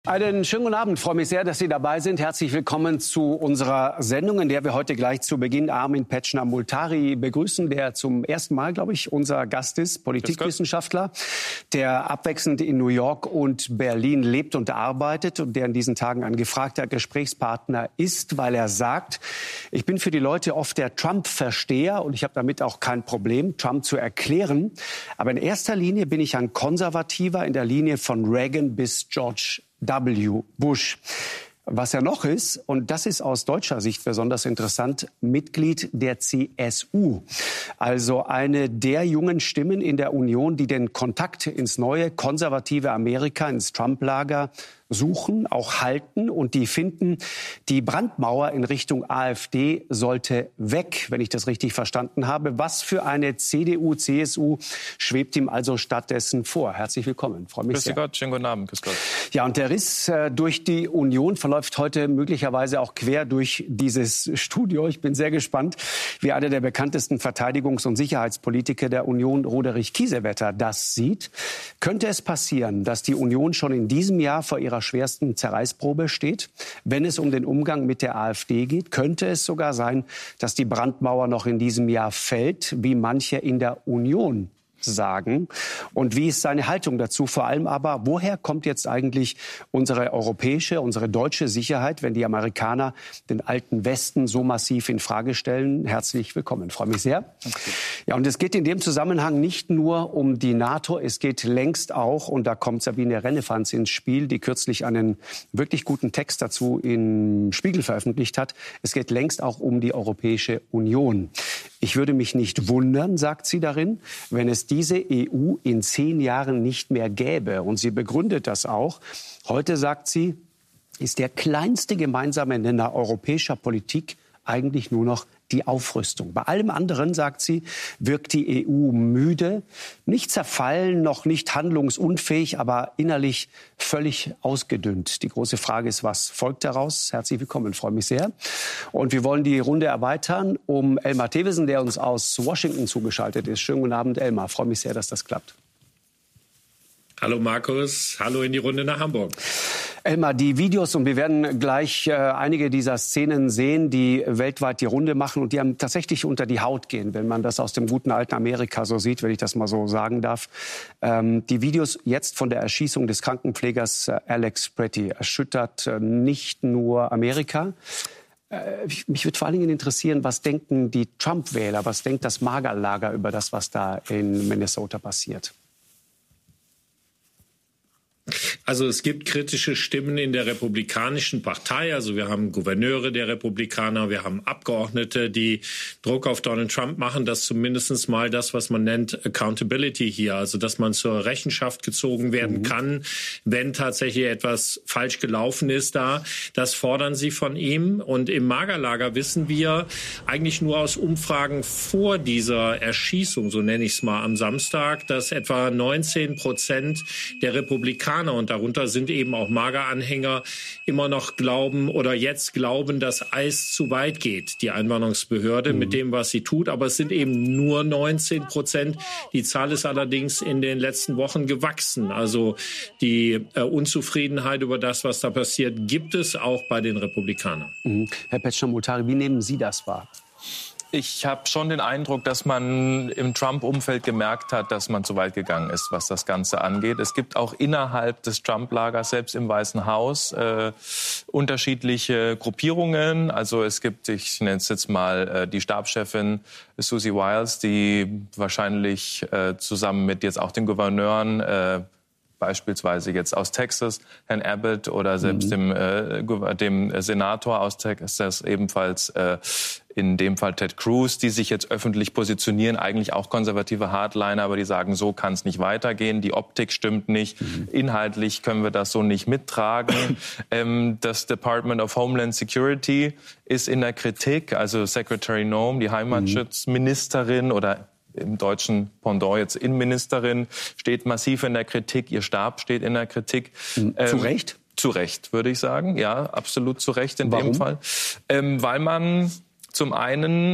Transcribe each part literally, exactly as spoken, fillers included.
Einen schönen guten Abend. Ich freue mich sehr, dass Sie dabei sind. Herzlich willkommen zu unserer Sendung, in der wir heute gleich zu Beginn Armin Petschner-Multari begrüßen, der zum ersten Mal, glaube ich, unser Gast ist, Politikwissenschaftler, der abwechselnd in New York und Berlin lebt und arbeitet und der in diesen Tagen ein gefragter Gesprächspartner ist, weil er sagt, ich bin für die Leute oft der Trump-Versteher und ich habe damit auch kein Problem, Trump zu erklären. Aber in erster Linie bin ich ein Konservativer in der Linie von Reagan bis George W. Bush. Was er noch ist, und das ist aus deutscher Sicht besonders interessant, Mitglied der C S U. Also eine der jungen Stimmen in der Union, die den Kontakt ins neue konservative Amerika, ins Trump-Lager suchen, auch halten. Und die finden, die Brandmauer in Richtung AfD sollte weg, wenn ich das richtig verstanden habe. Was für eine C D U, C S U schwebt ihm also stattdessen vor? Herzlich willkommen. Freue mich Grüß sehr. Gott, schönen guten Abend. Grüß Gott. Ja, und der Riss äh, durch die Union verläuft heute möglicherweise auch quer durch dieses Studio. Ich bin sehr gespannt, wie einer der bekanntesten Verteidigungs- und Sicherheitspolitiker der Union, Roderich Kiesewetter, das sieht. Könnte es passieren, dass die Union schon in diesem Jahr vor ihrer schwersten Zerreißprobe steht? Wenn es um den Umgang mit der AfD geht, könnte es sogar sein, dass die Brandmauer noch in diesem Jahr fällt, wie manche in der Union sagen. Und wie ist seine Haltung dazu? Vor allem aber, woher kommt jetzt eigentlich unsere europäische, unsere deutsche Sicherheit, wenn die Amerikaner den alten Westen so massiv in Frage stellen? Herzlich willkommen. Ich freue mich sehr. Okay. Ja, und es geht in dem Zusammenhang nicht nur um die NATO, es geht längst auch, und da kommt Sabine Rennefanz ins Spiel, die kürzlich einen wirklich guten Text dazu im Spiegel veröffentlicht hat. Es geht längst auch um die Europäische Union. Ich würde mich nicht wundern, sagt sie darin, wenn es diese E U in zehn Jahren nicht mehr gäbe. Und sie begründet das auch. Heute, sagt sie, ist der kleinste gemeinsame Nenner europäischer Politik eigentlich nur noch die Aufrüstung. Bei allem anderen, sagt sie, wirkt die E U müde, nicht zerfallen, noch nicht handlungsunfähig, aber innerlich völlig ausgedünnt. Die große Frage ist, was folgt daraus? Herzlich willkommen, ich freue mich sehr. Und wir wollen die Runde erweitern um Elmar Thewissen, der uns aus Washington zugeschaltet ist. Schönen guten Abend, Elmar. Ich freue mich sehr, dass das klappt. Hallo Markus, hallo in die Runde nach Hamburg. Elmar, die Videos, und wir werden gleich äh, einige dieser Szenen sehen, die weltweit die Runde machen und die einem tatsächlich unter die Haut gehen, wenn man das aus dem guten alten Amerika so sieht, wenn ich das mal so sagen darf. Ähm, die Videos jetzt von der Erschießung des Krankenpflegers äh, Alex Pretty erschüttert äh, nicht nur Amerika. Äh, mich würde vor allen Dingen interessieren, was denken die Trump-Wähler, was denkt das MAGA-Lager über das, was da in Minnesota passiert? Also es gibt kritische Stimmen in der Republikanischen Partei. Also wir haben Gouverneure der Republikaner, wir haben Abgeordnete, die Druck auf Donald Trump machen, dass zumindest mal das, was man nennt Accountability hier, also dass man zur Rechenschaft gezogen werden mhm. kann, wenn tatsächlich etwas falsch gelaufen ist da. Das fordern sie von ihm. Und im MAGA-Lager wissen wir eigentlich nur aus Umfragen vor dieser Erschießung, so nenne ich es mal, am Samstag, dass etwa neunzehn Prozent der Republikaner, und darunter sind eben auch MAGA-Anhänger, immer noch glauben oder jetzt glauben, dass ICE zu weit geht, die Einwanderungsbehörde, mhm. mit dem, was sie tut. Aber es sind eben nur neunzehn Prozent. Die Zahl ist allerdings in den letzten Wochen gewachsen. Also die äh, Unzufriedenheit über das, was da passiert, gibt es auch bei den Republikanern. Mhm. Herr Petschner-Multari, wie nehmen Sie das wahr? Ich habe schon den Eindruck, dass man im Trump-Umfeld gemerkt hat, dass man zu weit gegangen ist, was das Ganze angeht. Es gibt auch innerhalb des Trump-Lagers, selbst im Weißen Haus, äh, unterschiedliche Gruppierungen. Also es gibt, ich nenne es jetzt mal, äh, die Stabschefin Susie Wiles, die wahrscheinlich äh, zusammen mit jetzt auch den Gouverneuren, äh, beispielsweise jetzt aus Texas, Herrn Abbott, oder selbst mhm. dem, äh, dem Senator aus Texas, ebenfalls äh, in dem Fall Ted Cruz, die sich jetzt öffentlich positionieren, eigentlich auch konservative Hardliner, aber die sagen, so kann es nicht weitergehen, die Optik stimmt nicht, mhm. inhaltlich können wir das so nicht mittragen. ähm, das Department of Homeland Security ist in der Kritik, also Secretary Noem, die Heimatschutzministerin mhm. oder im deutschen Pendant jetzt Innenministerin, steht massiv in der Kritik, ihr Stab steht in der Kritik. Mhm. Ähm, zu Recht? Zu Recht, würde ich sagen, ja, absolut zu Recht in Warum? dem Fall. Ähm, weil man zum einen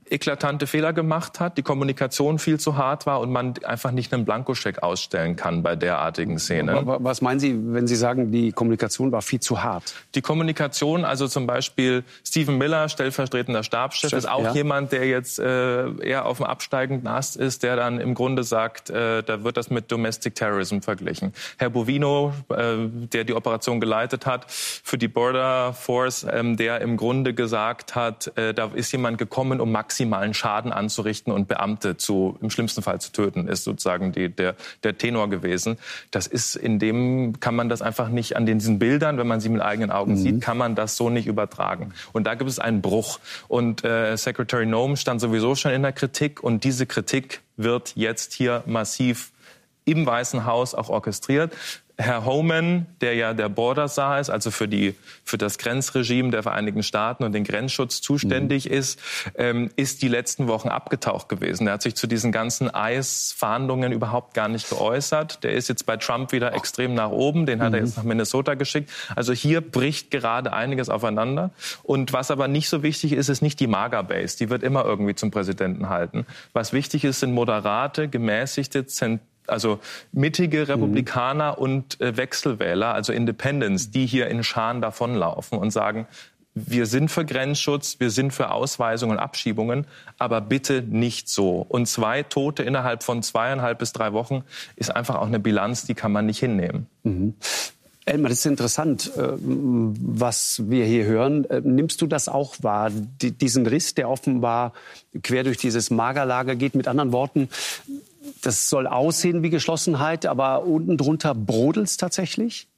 eklatante Fehler gemacht hat, die Kommunikation viel zu hart war und man einfach nicht einen Blankoscheck ausstellen kann bei derartigen Szenen. Was meinen Sie, wenn Sie sagen, die Kommunikation war viel zu hart? Die Kommunikation, also zum Beispiel Stephen Miller, stellvertretender Stabschef, ist auch ja. jemand, der jetzt äh, eher auf dem absteigenden Ast ist, der dann im Grunde sagt, äh, da wird das mit Domestic Terrorism verglichen. Herr Bovino, äh, der die Operation geleitet hat für die Border Force, ähm, der im Grunde gesagt hat, äh, da ist jemand gekommen, um maximalen Schaden anzurichten und Beamte zu, im schlimmsten Fall zu töten, ist sozusagen die, der, der Tenor gewesen. Das ist, in dem kann man das einfach nicht an diesen Bildern, wenn man sie mit eigenen Augen mhm. sieht, kann man das so nicht übertragen. Und da gibt es einen Bruch. Und äh, Secretary Noem stand sowieso schon in der Kritik und diese Kritik wird jetzt hier massiv im Weißen Haus auch orchestriert. Herr Homan, der ja der Border Czar ist, also für die für das Grenzregime der Vereinigten Staaten und den Grenzschutz zuständig mhm. ist, ähm, ist die letzten Wochen abgetaucht gewesen. Er hat sich zu diesen ganzen I C E-Fahndungen überhaupt gar nicht geäußert. Der ist jetzt bei Trump wieder extrem nach oben. Den hat mhm. er jetzt nach Minnesota geschickt. Also hier bricht gerade einiges aufeinander. Und was aber nicht so wichtig ist, ist nicht die MAGA-Base. Die wird immer irgendwie zum Präsidenten halten. Was wichtig ist, sind moderate, gemäßigte, zent also mittige Republikaner mhm. und äh, Wechselwähler, also Independents, die hier in Scharen davonlaufen und sagen, wir sind für Grenzschutz, wir sind für Ausweisungen und Abschiebungen, aber bitte nicht so. Und zwei Tote innerhalb von zweieinhalb bis drei Wochen ist einfach auch eine Bilanz, die kann man nicht hinnehmen. Mhm. Elmar, das ist interessant, was wir hier hören. Nimmst du das auch wahr, diesen Riss, der offenbar quer durch dieses MAGA-Lager geht? Mit anderen Worten, das soll aussehen wie Geschlossenheit, aber unten drunter brodelt es tatsächlich?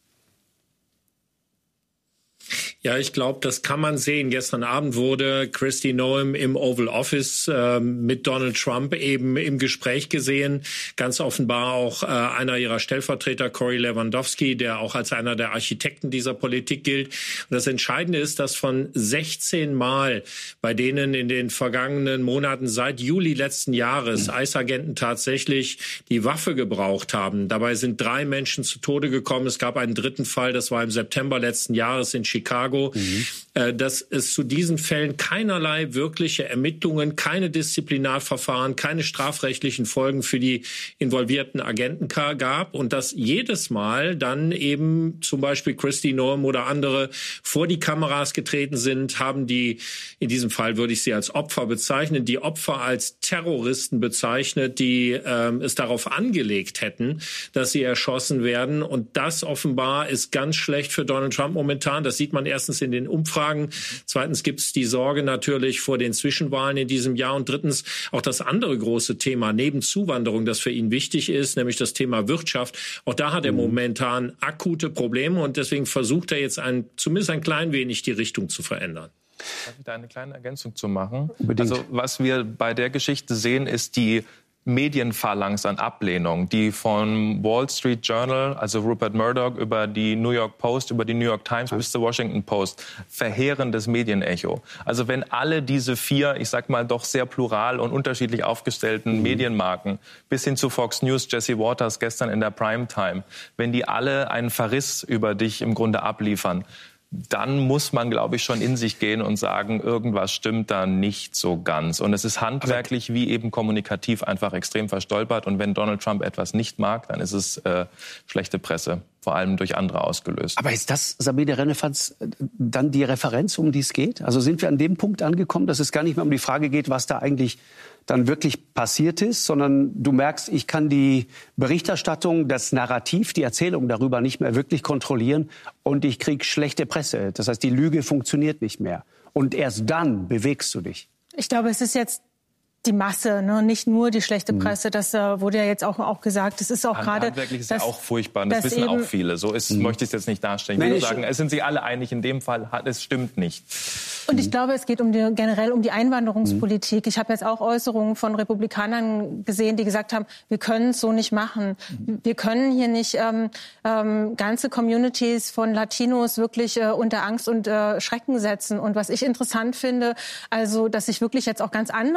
Ja, ich glaube, das kann man sehen. Gestern Abend wurde Kristi Noem im Oval Office äh, mit Donald Trump eben im Gespräch gesehen. Ganz offenbar auch äh, einer ihrer Stellvertreter, Corey Lewandowski, der auch als einer der Architekten dieser Politik gilt. Und das Entscheidende ist, dass von sechzehn Mal, bei denen in den vergangenen Monaten seit Juli letzten Jahres I C E-Agenten tatsächlich die Waffe gebraucht haben. Dabei sind drei Menschen zu Tode gekommen. Es gab einen dritten Fall, das war im September letzten Jahres in Chicago. Mhm. Dass es zu diesen Fällen keinerlei wirkliche Ermittlungen, keine Disziplinarverfahren, keine strafrechtlichen Folgen für die involvierten Agenten gab und dass jedes Mal dann eben zum Beispiel Kristi Noem oder andere vor die Kameras getreten sind, haben die, in diesem Fall würde ich sie als Opfer bezeichnen, die Opfer als Terroristen bezeichnet, die ähm, es darauf angelegt hätten, dass sie erschossen werden. Und das offenbar ist ganz schlecht für Donald Trump momentan. Das sieht man erstens in den Umfragen. Zweitens gibt es die Sorge natürlich vor den Zwischenwahlen in diesem Jahr. Und drittens auch das andere große Thema neben Zuwanderung, das für ihn wichtig ist, nämlich das Thema Wirtschaft. Auch da hat er momentan akute Probleme. Und deswegen versucht er jetzt ein, zumindest ein klein wenig die Richtung zu verändern. Darf ich da eine kleine Ergänzung zu machen? Unbedingt. Also was wir bei der Geschichte sehen, ist die Medienphalanx an Ablehnung, die von Wall Street Journal, also Rupert Murdoch, über die New York Post, über die New York Times bis zur Washington Post, verheerendes Medienecho. Also wenn alle diese vier, ich sag mal doch sehr plural und unterschiedlich aufgestellten mhm. Medienmarken, bis hin zu Fox News, Jesse Waters gestern in der Primetime, wenn die alle einen Verriss über dich im Grunde abliefern, dann muss man, glaube ich, schon in sich gehen und sagen, irgendwas stimmt da nicht so ganz. Und es ist handwerklich wie eben kommunikativ einfach extrem verstolpert. Und wenn Donald Trump etwas nicht mag, dann ist es äh, schlechte Presse, vor allem durch andere ausgelöst. Aber ist das, Sabine Rennefatz, dann die Referenz, um die es geht? Also sind wir an dem Punkt angekommen, dass es gar nicht mehr um die Frage geht, was da eigentlich dann wirklich passiert ist, sondern du merkst, ich kann die Berichterstattung, das Narrativ, die Erzählung darüber nicht mehr wirklich kontrollieren und ich kriege schlechte Presse. Das heißt, die Lüge funktioniert nicht mehr. Und erst dann bewegst du dich. Ich glaube, es ist jetzt die Masse, ne? Nicht nur die schlechte Presse. Das äh, wurde ja jetzt auch, auch gesagt. Das ist auch gerade... Handwerklich ist ja auch furchtbar. Und das wissen auch viele. So ist, mhm. möchte ich es jetzt nicht darstellen. Ich will nur sagen, es sind sich alle einig, in dem Fall, es stimmt nicht. Und ich glaube, es geht um die, generell um die Einwanderungspolitik. Ich habe jetzt auch Äußerungen von Republikanern gesehen, die gesagt haben, wir können es so nicht machen. Wir können hier nicht ähm, ähm, ganze Communities von Latinos wirklich äh, unter Angst und äh, Schrecken setzen. Und was ich interessant finde, also, dass sich wirklich jetzt auch ganz andere Leute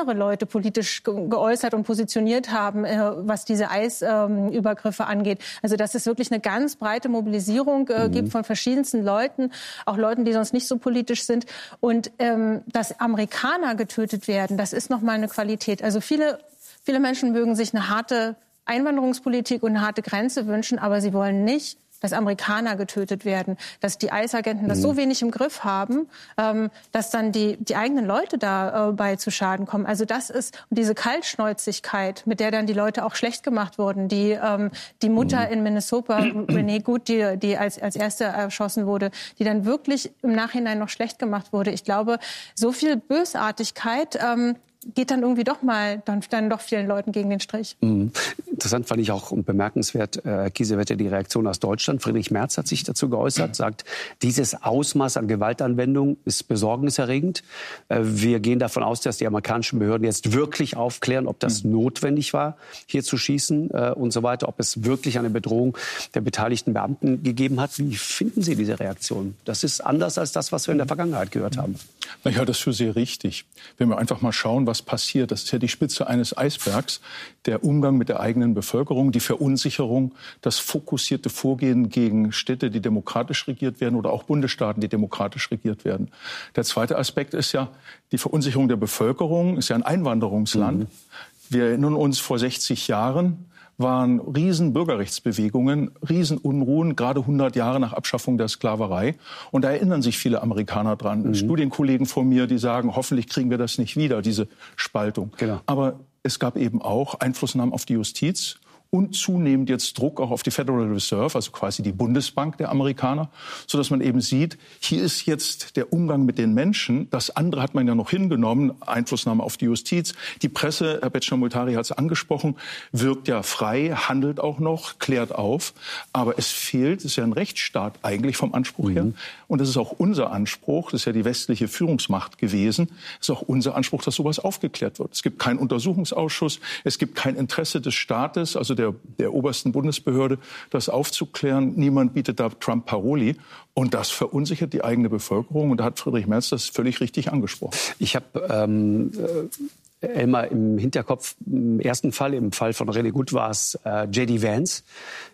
politisch ge- geäußert und positioniert haben, äh, was diese Eisübergriffe äh, angeht. Also dass es wirklich eine ganz breite Mobilisierung äh, mhm. gibt von verschiedensten Leuten, auch Leuten, die sonst nicht so politisch sind. Und ähm, dass Amerikaner getötet werden, das ist nochmal eine Qualität. Also viele, viele Menschen mögen sich eine harte Einwanderungspolitik und eine harte Grenze wünschen, aber sie wollen nicht, dass Amerikaner getötet werden, dass die I C E-Agenten das so wenig im Griff haben, ähm, dass dann die, die eigenen Leute dabei äh, zu Schaden kommen. Also das ist diese Kaltschnäuzigkeit, mit der dann die Leute auch schlecht gemacht wurden. Die, ähm, die Mutter in Minnesota, Renee Good, die, die als, als erste erschossen wurde, die dann wirklich im Nachhinein noch schlecht gemacht wurde. Ich glaube, so viel Bösartigkeit ähm, geht dann irgendwie doch mal dann, dann doch vielen Leuten gegen den Strich. Mhm. Interessant fand ich auch und bemerkenswert, Herr Kiesewetter, die Reaktion aus Deutschland. Friedrich Merz hat sich dazu geäußert, sagt, dieses Ausmaß an Gewaltanwendung ist besorgniserregend. Wir gehen davon aus, dass die amerikanischen Behörden jetzt wirklich aufklären, ob das mhm. notwendig war, hier zu schießen und so weiter, ob es wirklich eine Bedrohung der beteiligten Beamten gegeben hat. Wie finden Sie diese Reaktion? Das ist anders als das, was wir in der Vergangenheit gehört haben. Ich halte das für sehr richtig. Wenn wir einfach mal schauen, was passiert, das ist ja die Spitze eines Eisbergs, der Umgang mit der eigenen Bevölkerung, die Verunsicherung, das fokussierte Vorgehen gegen Städte, die demokratisch regiert werden oder auch Bundesstaaten, die demokratisch regiert werden. Der zweite Aspekt ist ja die Verunsicherung der Bevölkerung, ist ja ein Einwanderungsland. Mhm. Wir erinnern uns, vor sechzig Jahren waren riesen Bürgerrechtsbewegungen, riesen Unruhen, gerade hundert Jahre nach Abschaffung der Sklaverei. Und da erinnern sich viele Amerikaner dran. Mhm. Studienkollegen von mir, die sagen, hoffentlich kriegen wir das nicht wieder, diese Spaltung. Genau. Aber es gab eben auch Einflussnahmen auf die Justiz und zunehmend jetzt Druck auch auf die Federal Reserve, also quasi die Bundesbank der Amerikaner, sodass man eben sieht, hier ist jetzt der Umgang mit den Menschen. Das andere hat man ja noch hingenommen, Einflussnahme auf die Justiz. Die Presse, Herr Bechamoltari hat es angesprochen, wirkt ja frei, handelt auch noch, klärt auf. Aber es fehlt, es ist ja ein Rechtsstaat eigentlich vom Anspruch mhm. her. Und das ist auch unser Anspruch, das ist ja die westliche Führungsmacht gewesen, es ist auch unser Anspruch, dass sowas aufgeklärt wird. Es gibt keinen Untersuchungsausschuss, es gibt kein Interesse des Staates, also der Der, der obersten Bundesbehörde, das aufzuklären. Niemand bietet da Trump Paroli. Und das verunsichert die eigene Bevölkerung. Und da hat Friedrich Merz das völlig richtig angesprochen. Ich habe ähm, äh, Elmar im Hinterkopf, im ersten Fall, im Fall von Renee Good war es äh, J D Vance,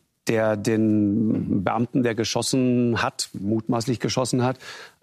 der den Beamten, der geschossen hat, mutmaßlich geschossen hat,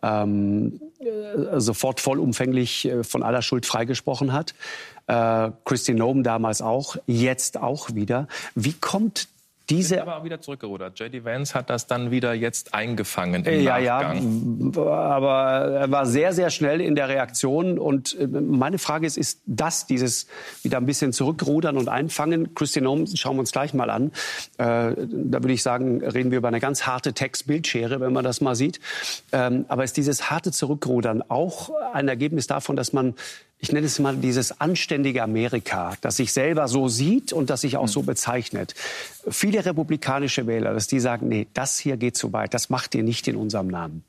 ähm, äh, sofort vollumfänglich äh, von aller Schuld freigesprochen hat. Äh, Kristi Noem damals auch, jetzt auch wieder. Wie kommt diese... aber auch wieder zurückgerudert. J D Vance hat das dann wieder jetzt eingefangen im ja, Nachgang. Ja, aber er war sehr, sehr schnell in der Reaktion. Und meine Frage ist, ist das, dieses wieder ein bisschen zurückrudern und einfangen? Kristi Noem schauen wir uns gleich mal an. Äh, da würde ich sagen, reden wir über eine ganz harte Text-Bildschere, wenn man das mal sieht. Ähm, aber ist dieses harte Zurückrudern auch ein Ergebnis davon, dass man, ich nenne es mal dieses anständige Amerika, das sich selber so sieht und das sich auch so bezeichnet. Viele republikanische Wähler, dass die sagen, nee, das hier geht zu weit, das macht ihr nicht in unserem Namen.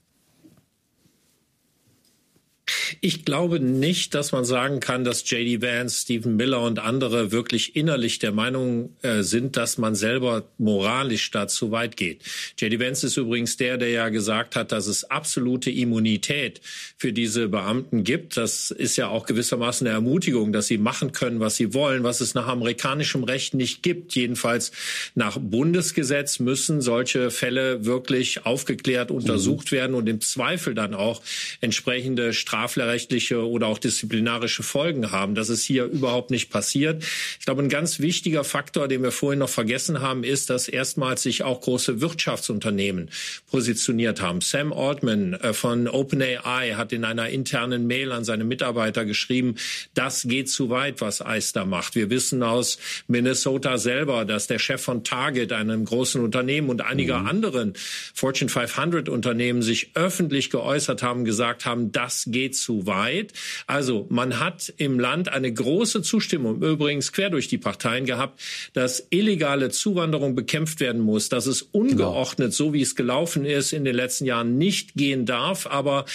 Ich glaube nicht, dass man sagen kann, dass J D Vance, Stephen Miller und andere wirklich innerlich der Meinung äh, sind, dass man selber moralisch da zu weit geht. J D Vance ist übrigens der, der ja gesagt hat, dass es absolute Immunität für diese Beamten gibt. Das ist ja auch gewissermaßen eine Ermutigung, dass sie machen können, was sie wollen, was es nach amerikanischem Recht nicht gibt. Jedenfalls nach Bundesgesetz müssen solche Fälle wirklich aufgeklärt untersucht mhm. werden und im Zweifel dann auch entsprechende strafrechtliche oder auch disziplinarische Folgen haben. Das ist hier überhaupt nicht passiert. Ich glaube, ein ganz wichtiger Faktor, den wir vorhin noch vergessen haben, ist, dass erstmals sich auch große Wirtschaftsunternehmen positioniert haben. Sam Altman von OpenAI hat in einer internen Mail an seine Mitarbeiter geschrieben, das geht zu weit, was I C E da macht. Wir wissen aus Minnesota selber, dass der Chef von Target, einem großen Unternehmen, und einiger mhm. anderen Fortune fünfhundert Unternehmen sich öffentlich geäußert haben, gesagt haben, das geht zu weit. Also man hat im Land eine große Zustimmung, übrigens quer durch die Parteien gehabt, dass illegale Zuwanderung bekämpft werden muss, dass es ungeordnet, so wie es gelaufen ist, in den letzten Jahren nicht gehen darf. Aber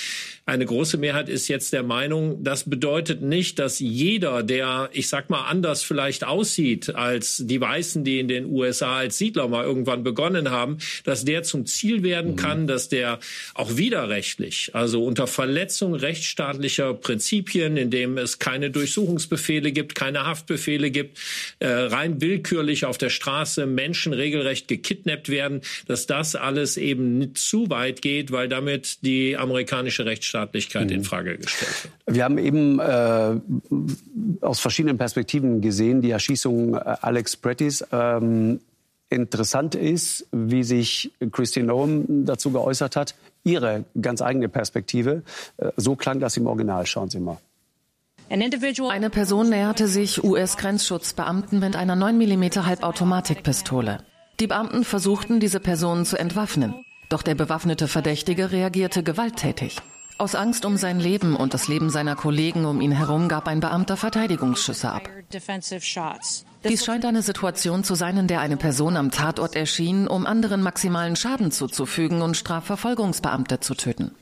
eine große Mehrheit ist jetzt der Meinung, das bedeutet nicht, dass jeder, der, ich sag mal, anders vielleicht aussieht als die Weißen, die in den U S A als Siedler mal irgendwann begonnen haben, dass der zum Ziel werden kann, dass der auch widerrechtlich, also unter Verletzung rechtsstaatlicher Prinzipien, indem es keine Durchsuchungsbefehle gibt, keine Haftbefehle gibt, äh, rein willkürlich auf der Straße Menschen regelrecht gekidnappt werden, dass das alles eben nicht zu weit geht, weil damit die amerikanische Rechtsstaatlichkeit mhm. in Frage gestellt wird. Wir haben eben äh, aus verschiedenen Perspektiven gesehen, die Erschießung äh, Alex Prettys. Ähm, interessant ist, wie sich Kristi Noem dazu geäußert hat, ihre ganz eigene Perspektive. Äh, so klang das im Original. Schauen Sie mal. Eine Person näherte sich U S-Grenzschutzbeamten mit einer neun Millimeter Halbautomatikpistole. Die Beamten versuchten, diese Person zu entwaffnen. Doch der bewaffnete Verdächtige reagierte gewalttätig. Aus Angst um sein Leben und das Leben seiner Kollegen um ihn herum gab ein Beamter Verteidigungsschüsse ab. Dies scheint eine Situation zu sein, in der eine Person am Tatort erschien, um anderen maximalen Schaden zuzufügen und Strafverfolgungsbeamte zu töten.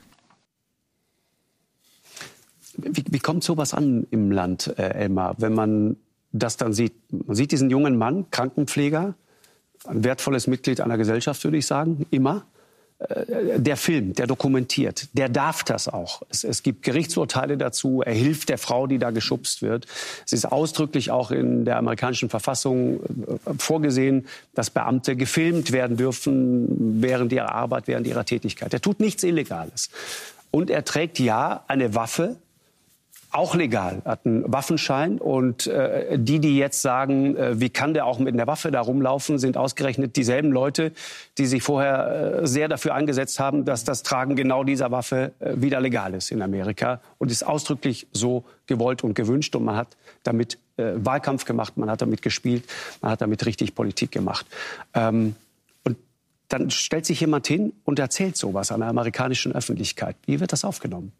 Wie, wie kommt sowas an im Land, äh, Elmar, wenn man das dann sieht? Man sieht diesen jungen Mann, Krankenpfleger, ein wertvolles Mitglied einer Gesellschaft, würde ich sagen, immer. Äh, der filmt, der dokumentiert, der darf das auch. Es, es gibt Gerichtsurteile dazu, er hilft der Frau, die da geschubst wird. Es ist ausdrücklich auch in der amerikanischen Verfassung äh, vorgesehen, dass Beamte gefilmt werden dürfen während ihrer Arbeit, während ihrer Tätigkeit. Er tut nichts Illegales. Und er trägt ja eine Waffe, auch legal, hat einen Waffenschein. Und äh, die, die jetzt sagen, äh, wie kann der auch mit einer Waffe da rumlaufen, sind ausgerechnet dieselben Leute, die sich vorher äh, sehr dafür eingesetzt haben, dass das Tragen genau dieser Waffe äh, wieder legal ist in Amerika. Und ist ausdrücklich so gewollt und gewünscht. Und man hat damit äh, Wahlkampf gemacht, man hat damit gespielt, man hat damit richtig Politik gemacht. Ähm, und dann stellt sich jemand hin und erzählt sowas an der amerikanischen Öffentlichkeit. Wie wird das aufgenommen?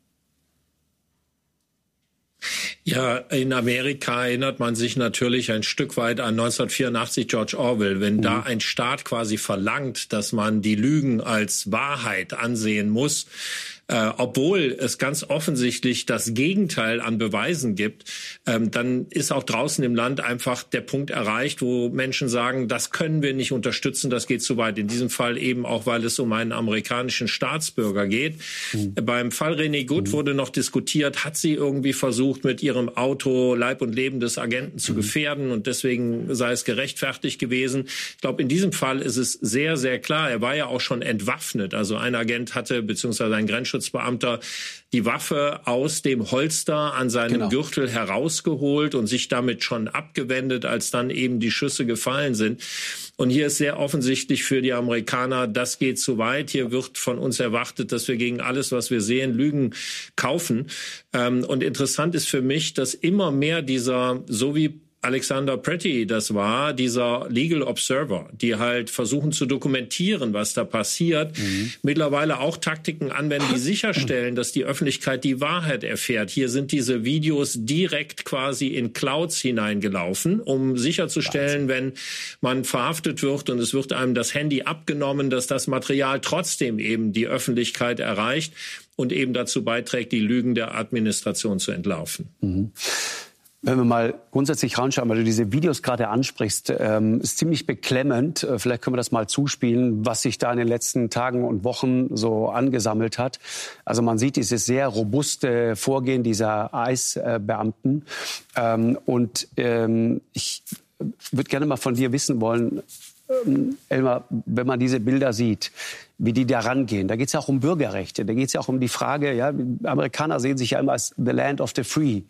Ja, in Amerika erinnert man sich natürlich ein Stück weit an neunzehnhundertvierundachtzig George Orwell. Wenn mhm. da ein Staat quasi verlangt, dass man die Lügen als Wahrheit ansehen muss, Äh, obwohl es ganz offensichtlich das Gegenteil an Beweisen gibt, ähm, dann ist auch draußen im Land einfach der Punkt erreicht, wo Menschen sagen, das können wir nicht unterstützen, das geht zu weit. In diesem Fall eben auch, weil es um einen amerikanischen Staatsbürger geht. Mhm. Beim Fall René Good mhm. wurde noch diskutiert, hat sie irgendwie versucht, mit ihrem Auto Leib und Leben des Agenten zu mhm. gefährden und deswegen sei es gerechtfertigt gewesen. Ich glaube, in diesem Fall ist es sehr, sehr klar, er war ja auch schon entwaffnet. Also ein Agent hatte, beziehungsweise ein Grenzschutz Beamter die Waffe aus dem Holster an seinem genau. Gürtel herausgeholt und sich damit schon abgewendet, als dann eben die Schüsse gefallen sind. Und hier ist sehr offensichtlich für die Amerikaner, das geht zu weit. Hier wird von uns erwartet, dass wir gegen alles, was wir sehen, Lügen kaufen. Und interessant ist für mich, dass immer mehr dieser, so wie Alexander Pretty, das war dieser Legal Observer, die halt versuchen zu dokumentieren, was da passiert, mhm. mittlerweile auch Taktiken anwenden, die sicherstellen, dass die Öffentlichkeit die Wahrheit erfährt. Hier sind diese Videos direkt quasi in Clouds hineingelaufen, um sicherzustellen, wenn man verhaftet wird und es wird einem das Handy abgenommen, dass das Material trotzdem eben die Öffentlichkeit erreicht und eben dazu beiträgt, die Lügen der Administration zu entlarven. Mhm. Wenn wir mal grundsätzlich reinschauen, weil du diese Videos gerade ansprichst, ähm, ist ziemlich beklemmend. Äh, vielleicht können wir das mal zuspielen, was sich da in den letzten Tagen und Wochen so angesammelt hat. Also man sieht dieses sehr robuste Vorgehen dieser I C E-Beamten. Ähm, und ähm, ich würde gerne mal von dir wissen wollen, ähm, Elmar, wenn man diese Bilder sieht, wie die da rangehen. Da geht es ja auch um Bürgerrechte. Da geht es ja auch um die Frage, ja, Amerikaner sehen sich ja immer als the land of the free.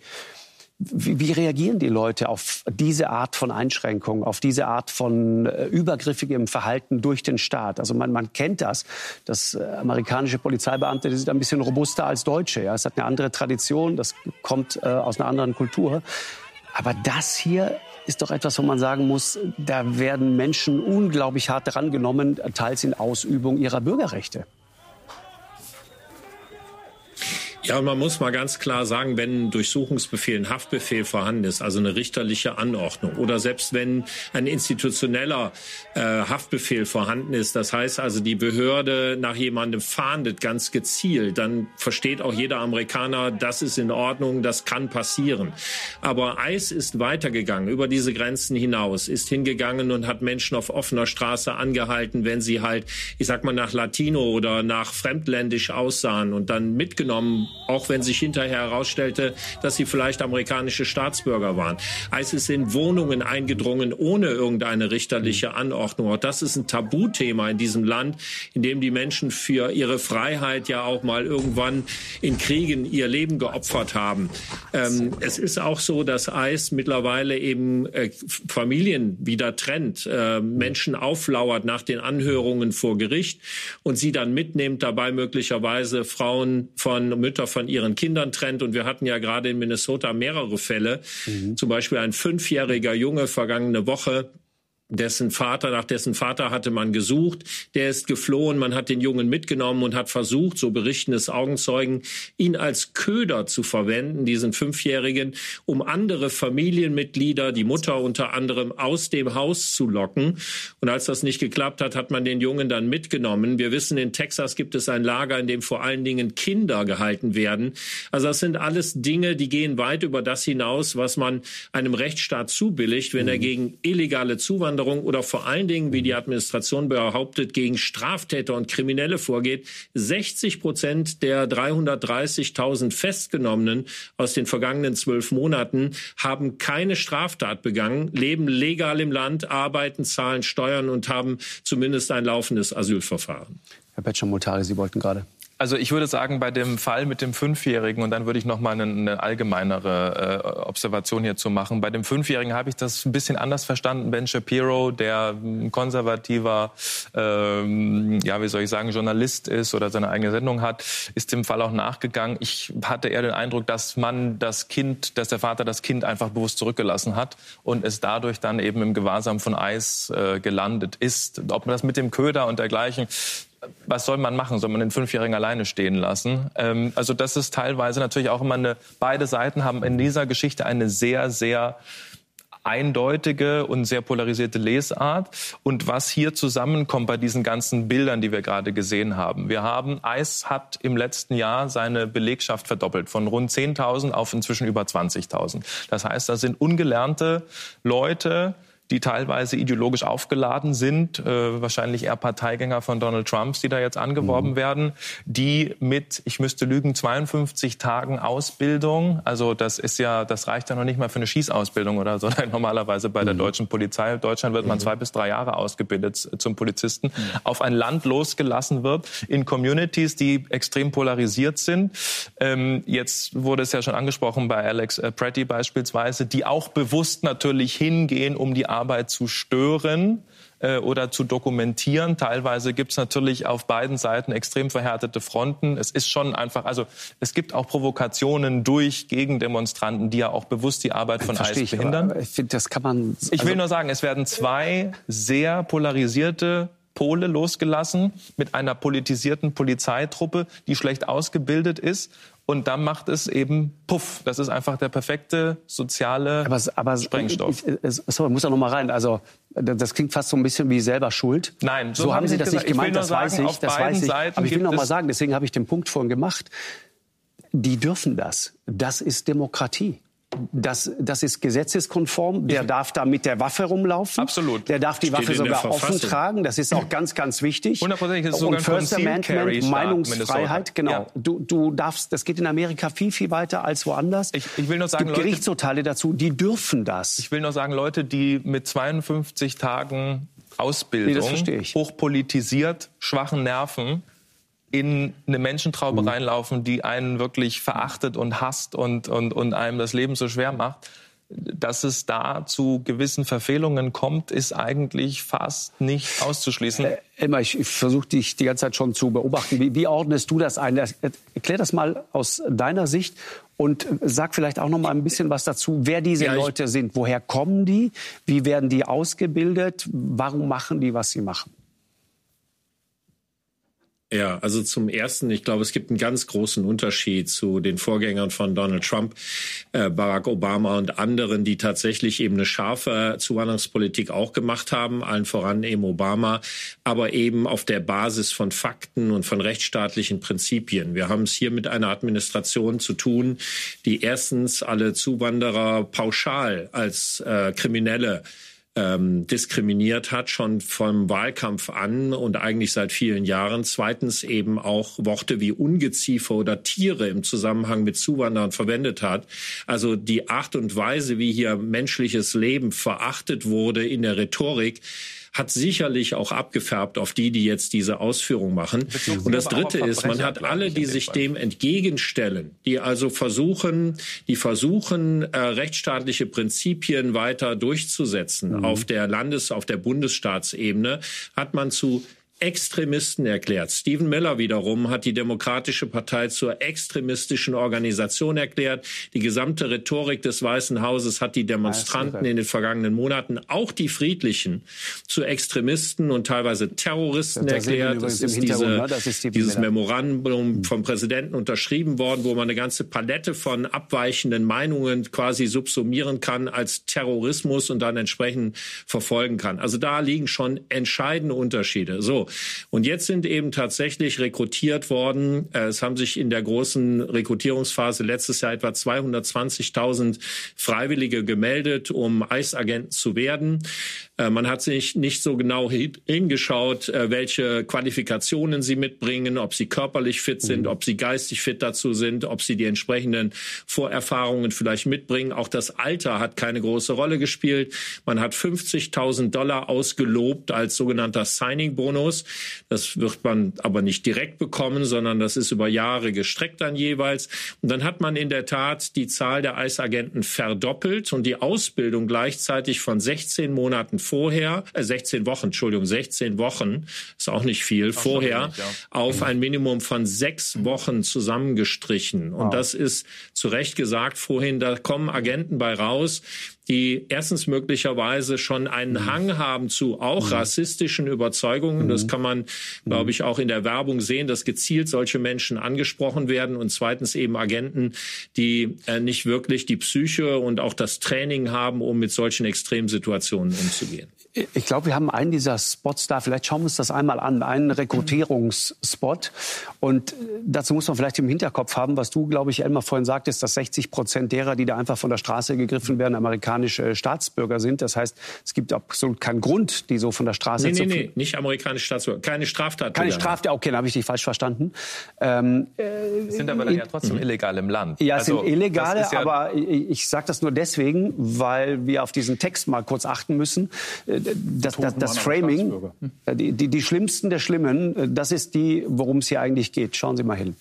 Wie, wie reagieren die Leute auf diese Art von Einschränkung, auf diese Art von äh, übergriffigem Verhalten durch den Staat? Also man, man kennt das, dass äh, amerikanische Polizeibeamte, die sind ein bisschen robuster als Deutsche. Ja? Es hat eine andere Tradition, das kommt äh, aus einer anderen Kultur. Aber das hier ist doch etwas, wo man sagen muss, da werden Menschen unglaublich hart drangenommen, teils in Ausübung ihrer Bürgerrechte. Ja, und man muss mal ganz klar sagen, wenn ein Durchsuchungsbefehl, ein Haftbefehl vorhanden ist, also eine richterliche Anordnung, oder selbst wenn ein institutioneller äh, Haftbefehl vorhanden ist, das heißt also, die Behörde nach jemandem fahndet, ganz gezielt, dann versteht auch jeder Amerikaner, das ist in Ordnung, das kann passieren. Aber ICE ist weitergegangen, über diese Grenzen hinaus, ist hingegangen und hat Menschen auf offener Straße angehalten, wenn sie halt, ich sag mal, nach Latino oder nach fremdländisch aussahen und dann mitgenommen, auch wenn sich hinterher herausstellte, dass sie vielleicht amerikanische Staatsbürger waren. ICE ist in Wohnungen eingedrungen ohne irgendeine richterliche Anordnung. Auch das ist ein Tabuthema in diesem Land, in dem die Menschen für ihre Freiheit ja auch mal irgendwann in Kriegen ihr Leben geopfert haben. Ähm, es ist auch so, dass ICE mittlerweile eben äh, Familien wieder trennt, äh, Menschen auflauert nach den Anhörungen vor Gericht und sie dann mitnimmt, dabei möglicherweise Frauen von Mütter von ihren Kindern trennt. Und wir hatten ja gerade in Minnesota mehrere Fälle. Mhm. Zum Beispiel ein fünfjähriger Junge vergangene Woche, dessen Vater, nach dessen Vater hatte man gesucht. Der ist geflohen, man hat den Jungen mitgenommen und hat versucht, so berichten es Augenzeugen, ihn als Köder zu verwenden, diesen Fünfjährigen, um andere Familienmitglieder, die Mutter unter anderem, aus dem Haus zu locken. Und als das nicht geklappt hat, hat man den Jungen dann mitgenommen. Wir wissen, in Texas gibt es ein Lager, in dem vor allen Dingen Kinder gehalten werden. Also das sind alles Dinge, die gehen weit über das hinaus, was man einem Rechtsstaat zubilligt, wenn er gegen illegale Zuwanderung oder vor allen Dingen, wie die Administration behauptet, gegen Straftäter und Kriminelle vorgeht. sechzig Prozent der dreihundertdreißigtausend Festgenommenen aus den vergangenen zwölf Monaten haben keine Straftat begangen, leben legal im Land, arbeiten, zahlen Steuern und haben zumindest ein laufendes Asylverfahren. Herr Petschner-Moltari, Sie wollten gerade. Also ich würde sagen, bei dem Fall mit dem Fünfjährigen, und dann würde ich noch mal eine, eine allgemeinere äh, Observation hierzu machen. Bei dem Fünfjährigen habe ich das ein bisschen anders verstanden. Ben Shapiro, der ein konservativer, ähm, ja, wie soll ich sagen, Journalist ist oder seine eigene Sendung hat, ist dem Fall auch nachgegangen. Ich hatte eher den Eindruck, dass man das Kind, dass der Vater das Kind einfach bewusst zurückgelassen hat und es dadurch dann eben im Gewahrsam von ICE äh, gelandet ist. Ob man das mit dem Köder und dergleichen, was soll man machen? Soll man den Fünfjährigen alleine stehen lassen? Ähm, also das ist teilweise natürlich auch immer eine, beide Seiten haben in dieser Geschichte eine sehr, sehr eindeutige und sehr polarisierte Lesart. Und was hier zusammenkommt bei diesen ganzen Bildern, die wir gerade gesehen haben. Wir haben, ICE hat im letzten Jahr seine Belegschaft verdoppelt, von rund zehntausend auf inzwischen über zwanzigtausend. Das heißt, das sind ungelernte Leute, die teilweise ideologisch aufgeladen sind, äh, wahrscheinlich eher Parteigänger von Donald Trumps, die da jetzt angeworben mhm. werden, die mit, ich müsste lügen, zweiundfünfzig Tagen Ausbildung, also das ist ja, das reicht ja noch nicht mal für eine Schießausbildung oder so, normalerweise bei mhm. der deutschen Polizei. In Deutschland wird man mhm. zwei bis drei Jahre ausgebildet zum Polizisten, mhm. auf ein Land losgelassen wird, in Communities, die extrem polarisiert sind. Ähm, jetzt wurde es ja schon angesprochen bei Alex Pretty beispielsweise, die auch bewusst natürlich hingehen, um die Arbeit zu stören äh, oder zu dokumentieren. Teilweise gibt es natürlich auf beiden Seiten extrem verhärtete Fronten. Es ist schon einfach, also es gibt auch Provokationen durch Gegendemonstranten, die ja auch bewusst die Arbeit von ICE behindern. Ich finde, das kann man. Also ich will nur sagen, es werden zwei sehr polarisierte Pole losgelassen mit einer politisierten Polizeitruppe, die schlecht ausgebildet ist. Und dann macht es eben Puff. Das ist einfach der perfekte soziale aber, aber, Sprengstoff. Ich, ich, sorry, ich muss da noch mal rein. Also das klingt fast so ein bisschen wie selber Schuld. Nein, so, so haben Sie das nicht gemeint. Das weiß ich. Das weiß ich. Aber ich will noch mal sagen, deswegen habe ich den Punkt vorhin gemacht. Die dürfen das. Das ist Demokratie. Das, das ist gesetzeskonform. Der darf da mit der Waffe rumlaufen. Absolut. Der darf die Steht Waffe sogar offen tragen. Das ist auch ganz, ganz wichtig. Hundertprozentig. Das ist sogar und First Amendment, Meinungsfreiheit. Genau. Ja. Du, du darfst. Das geht in Amerika viel, viel weiter als woanders. Ich, ich will nur sagen, es gibt Leute, Gerichtsurteile dazu. Die dürfen das. Ich will nur sagen, Leute, die mit zweiundfünfzig Tagen Ausbildung, nee, hochpolitisiert, schwachen Nerven, in eine Menschentraube mhm. reinlaufen, die einen wirklich verachtet und hasst und, und, und einem das Leben so schwer macht. Dass es da zu gewissen Verfehlungen kommt, ist eigentlich fast nicht auszuschließen. Äh, Elmar, ich, ich versuche dich die ganze Zeit schon zu beobachten. Wie, wie ordnest du das ein? Erklär das mal aus deiner Sicht und sag vielleicht auch noch mal ein bisschen was dazu, wer diese ja, Leute sind. Woher kommen die? Wie werden die ausgebildet? Warum machen die, was sie machen? Ja, also zum Ersten, ich glaube, es gibt einen ganz großen Unterschied zu den Vorgängern von Donald Trump, äh, Barack Obama und anderen, die tatsächlich eben eine scharfe Zuwanderungspolitik auch gemacht haben, allen voran eben Obama, aber eben auf der Basis von Fakten und von rechtsstaatlichen Prinzipien. Wir haben es hier mit einer Administration zu tun, die erstens alle Zuwanderer pauschal als äh, Kriminelle Ähm, diskriminiert hat, schon vom Wahlkampf an und eigentlich seit vielen Jahren. Zweitens eben auch Worte wie Ungeziefer oder Tiere im Zusammenhang mit Zuwanderern verwendet hat. Also die Art und Weise, wie hier menschliches Leben verachtet wurde in der Rhetorik, hat sicherlich auch abgefärbt auf die, die jetzt diese Ausführung machen. Und das Dritte ist, man hat alle, die sich dem entgegenstellen, die also versuchen, die versuchen, äh, rechtsstaatliche Prinzipien weiter durchzusetzen mhm. auf der Landes-, auf der Bundesstaatsebene, hat man zu Extremisten erklärt. Stephen Miller wiederum hat die Demokratische Partei zur extremistischen Organisation erklärt. Die gesamte Rhetorik des Weißen Hauses hat die Demonstranten in den vergangenen Monaten, auch die Friedlichen, zu Extremisten und teilweise Terroristen das erklärt. Das ist, diese, ne? das ist dieses Miller. Memorandum vom Präsidenten unterschrieben worden, wo man eine ganze Palette von abweichenden Meinungen quasi subsumieren kann als Terrorismus und dann entsprechend verfolgen kann. Also da liegen schon entscheidende Unterschiede. So. Und jetzt sind eben tatsächlich rekrutiert worden, es haben sich in der großen Rekrutierungsphase letztes Jahr etwa zweihundertzwanzigtausend Freiwillige gemeldet, um I C E-Agenten zu werden. Man hat sich nicht so genau hingeschaut, welche Qualifikationen sie mitbringen, ob sie körperlich fit sind, ob sie geistig fit dazu sind, ob sie die entsprechenden Vorerfahrungen vielleicht mitbringen. Auch das Alter hat keine große Rolle gespielt. Man hat fünfzigtausend Dollar ausgelobt als sogenannter Signing-Bonus. Das wird man aber nicht direkt bekommen, sondern das ist über Jahre gestreckt dann jeweils. Und dann hat man in der Tat die Zahl der I C E-Agenten verdoppelt und die Ausbildung gleichzeitig von sechzehn Monaten vorher, äh sechzehn Wochen, Entschuldigung, sechzehn Wochen, ist auch nicht viel, Ach, vorher nicht, ja. auf ein Minimum von sechs Wochen zusammengestrichen. Und wow. das ist zu Recht gesagt vorhin, da kommen Agenten bei raus, die erstens möglicherweise schon einen mhm. Hang haben zu auch mhm. rassistischen Überzeugungen. Mhm. Das kann man, glaube ich, auch in der Werbung sehen, dass gezielt solche Menschen angesprochen werden. Und zweitens eben Agenten, die äh, nicht wirklich die Psyche und auch das Training haben, um mit solchen Extremsituationen umzugehen. Ich glaube, wir haben einen dieser Spots da. Vielleicht schauen wir uns das einmal an. Einen Rekrutierungsspot. Und dazu muss man vielleicht im Hinterkopf haben, was du, glaube ich, Elmar, vorhin sagtest, dass sechzig Prozent derer, die da einfach von der Straße gegriffen werden, amerikanische Staatsbürger sind. Das heißt, es gibt absolut keinen Grund, die so von der Straße nee, zu... Nee, nee, nicht amerikanische Staatsbürger. Keine Straftat. Keine Straftat. Okay, dann habe ich dich falsch verstanden. Ähm, äh, sind aber dann ja trotzdem mhm. illegal im Land. Ja, es also, sind illegale, ja aber ich, ich sage das nur deswegen, weil wir auf diesen Text mal kurz achten müssen. Das, das, das Framing, die, die, die Schlimmsten der Schlimmen, das ist die, worum es hier eigentlich geht. Schauen Sie mal hin.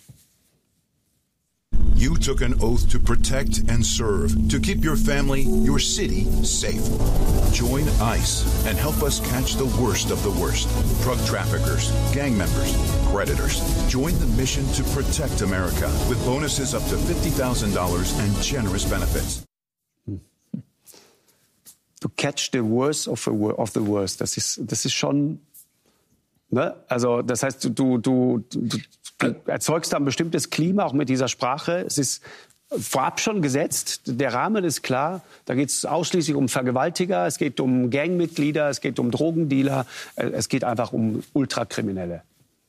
You took an oath to protect and serve, to keep your family, your city safe. Join ICE and help us catch the worst of the worst. Drug traffickers, gang members, predators. Join the mission to protect America with bonuses up to fifty thousand dollars and generous benefits. To catch the worst of the, of the worst. Das ist, das ist schon, ne? Also, das heißt, du, du, du, du erzeugst da ein bestimmtes Klima, auch mit dieser Sprache. Es ist vorab schon gesetzt. Der Rahmen ist klar. Da geht es ausschließlich um Vergewaltiger, es geht um Gangmitglieder, es geht um Drogendealer, es geht einfach um Ultrakriminelle.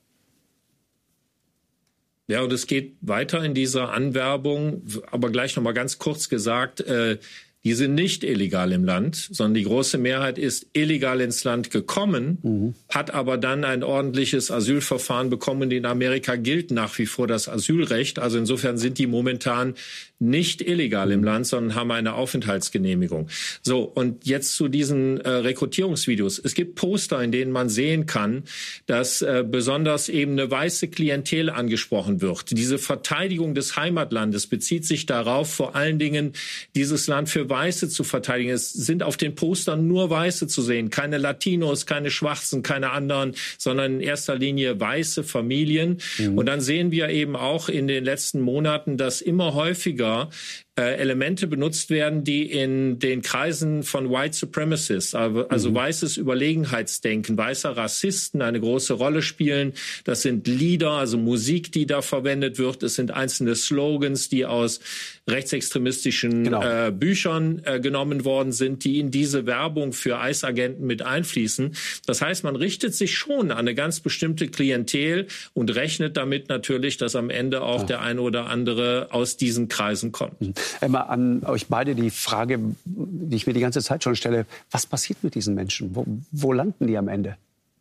Ja, und es geht weiter in dieser Anwerbung, aber gleich noch mal ganz kurz gesagt, äh, die sind nicht illegal im Land, sondern die große Mehrheit ist illegal ins Land gekommen, mhm. hat aber dann ein ordentliches Asylverfahren bekommen. In Amerika gilt nach wie vor das Asylrecht. Also insofern sind die momentan nicht illegal im Land, sondern haben eine Aufenthaltsgenehmigung. So, und jetzt zu diesen äh, Rekrutierungsvideos. Es gibt Poster, in denen man sehen kann, dass äh, besonders eben eine weiße Klientel angesprochen wird. Diese Verteidigung des Heimatlandes bezieht sich darauf, vor allen Dingen dieses Land für Weiße zu verteidigen. Es sind auf den Postern nur Weiße zu sehen, keine Latinos, keine Schwarzen, keine anderen, sondern in erster Linie weiße Familien. Mhm. Und dann sehen wir eben auch in den letzten Monaten, dass immer häufiger äh, Elemente benutzt werden, die in den Kreisen von White Supremacists, also mhm. weißes Überlegenheitsdenken, weißer Rassisten eine große Rolle spielen. Das sind Lieder, also Musik, die da verwendet wird. Es sind einzelne Slogans, die aus rechtsextremistischen genau. äh, Büchern äh, genommen worden sind, die in diese Werbung für I C E-Agenten mit einfließen. Das heißt, man richtet sich schon an eine ganz bestimmte Klientel und rechnet damit natürlich, dass am Ende auch ja. der eine oder andere aus diesen Kreisen kommt. Emma, an euch beide die Frage, die ich mir die ganze Zeit schon stelle, was passiert mit diesen Menschen? Wo, wo landen die am Ende?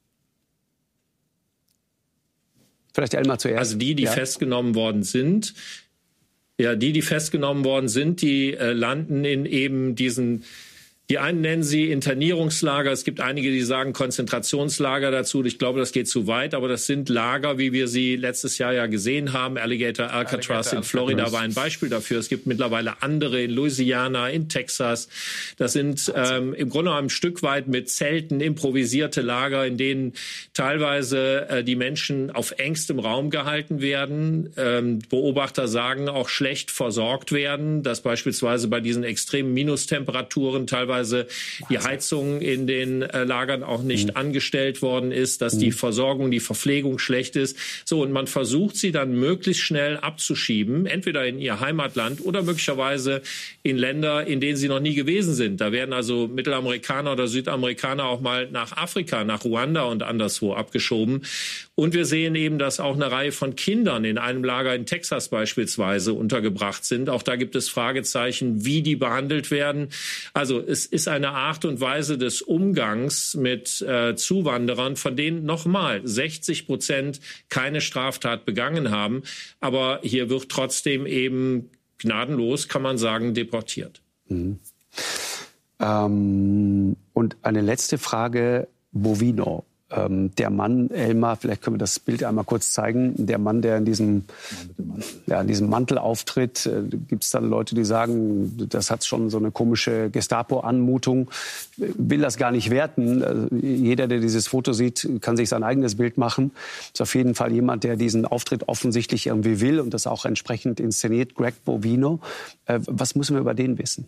Vielleicht Elmar zuerst. Also die, die ja. festgenommen worden sind, ja, die, die festgenommen worden sind, die äh, landen in eben diesen, die einen nennen sie Internierungslager. Es gibt einige, die sagen Konzentrationslager dazu. Ich glaube, das geht zu weit. Aber das sind Lager, wie wir sie letztes Jahr ja gesehen haben. Alligator Alcatraz Alligator in Florida Alcatraz. war ein Beispiel dafür. Es gibt mittlerweile andere in Louisiana, in Texas. Das sind ähm, im Grunde genommen ein Stück weit mit Zelten improvisierte Lager, in denen teilweise äh, die Menschen auf engstem Raum gehalten werden. Ähm, Beobachter sagen, auch schlecht versorgt werden, dass beispielsweise bei diesen extremen Minustemperaturen teilweise die Heizung in den äh, Lagern auch nicht mhm. angestellt worden ist, dass mhm. die Versorgung, die Verpflegung schlecht ist. So, und man versucht sie dann möglichst schnell abzuschieben, entweder in ihr Heimatland oder möglicherweise in Länder, in denen sie noch nie gewesen sind. Da werden also Mittelamerikaner oder Südamerikaner auch mal nach Afrika, nach Ruanda und anderswo abgeschoben. Und wir sehen eben, dass auch eine Reihe von Kindern in einem Lager in Texas beispielsweise untergebracht sind. Auch da gibt es Fragezeichen, wie die behandelt werden. Also es ist eine Art und Weise des Umgangs mit äh, Zuwanderern, von denen nochmal sechzig Prozent keine Straftat begangen haben. Aber hier wird trotzdem eben gnadenlos, kann man sagen, deportiert. Mhm. Ähm, und eine letzte Frage, Bovino. Ähm, der Mann, Elmar, vielleicht können wir das Bild einmal kurz zeigen. Der Mann, der in diesem, ja, in diesem Mantel auftritt, äh, gibt es dann Leute, die sagen, das hat schon so eine komische Gestapo-Anmutung. Will das gar nicht werten. Also jeder, der dieses Foto sieht, kann sich sein eigenes Bild machen. Ist auf jeden Fall jemand, der diesen Auftritt offensichtlich irgendwie will und das auch entsprechend inszeniert. Greg Bovino. Äh, was müssen wir über den wissen?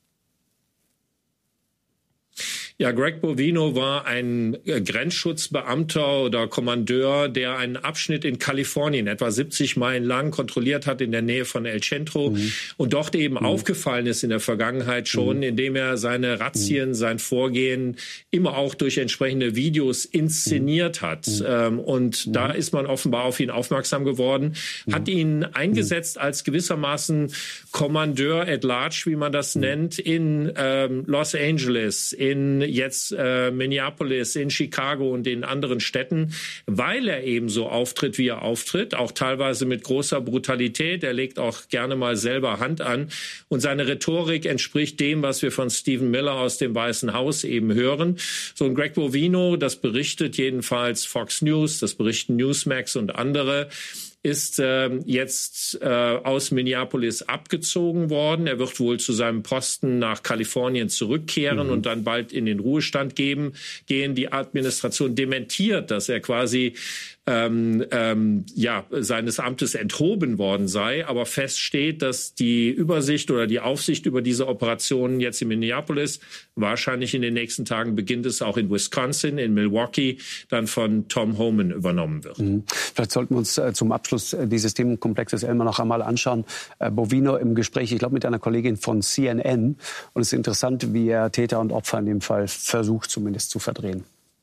Ja, Greg Bovino war ein Grenzschutzbeamter oder Kommandeur, der einen Abschnitt in Kalifornien, etwa siebzig Meilen lang, kontrolliert hat in der Nähe von El Centro mhm. und dort eben mhm. aufgefallen ist in der Vergangenheit schon, mhm. indem er seine Razzien, mhm. sein Vorgehen immer auch durch entsprechende Videos inszeniert hat. Mhm. Ähm, und mhm. da ist man offenbar auf ihn aufmerksam geworden, mhm. hat ihn eingesetzt als gewissermaßen Kommandeur at large, wie man das mhm. nennt, in ähm, Los Angeles, in jetzt äh, Minneapolis, in Chicago und in anderen Städten, weil er eben so auftritt, wie er auftritt, auch teilweise mit großer Brutalität. Er legt auch gerne mal selber Hand an. Und seine Rhetorik entspricht dem, was wir von Stephen Miller aus dem Weißen Haus eben hören. So ein Greg Bovino, das berichtet jedenfalls Fox News, das berichten Newsmax und andere, ist äh, jetzt äh, aus Minneapolis abgezogen worden. Er wird wohl zu seinem Posten nach Kalifornien zurückkehren mhm. und dann bald in den Ruhestand geben, gehen. Die Administration dementiert, dass er quasi ähm, ähm, ja, seines Amtes enthoben worden sei. Aber fest steht, dass die Übersicht oder die Aufsicht über diese Operationen jetzt in Minneapolis, wahrscheinlich in den nächsten Tagen beginnt es auch in Wisconsin, in Milwaukee, dann von Tom Homan übernommen wird. Mhm. Vielleicht sollten wir uns äh, zum Abschluss dieses Themenkomplexes Elmar noch einmal anschauen. Äh, Bovino im Gespräch, ich glaube, mit einer Kollegin von C N N. Und es ist interessant, wie er Täter und Opfer in dem Fall versucht, zumindest zu verdrehen.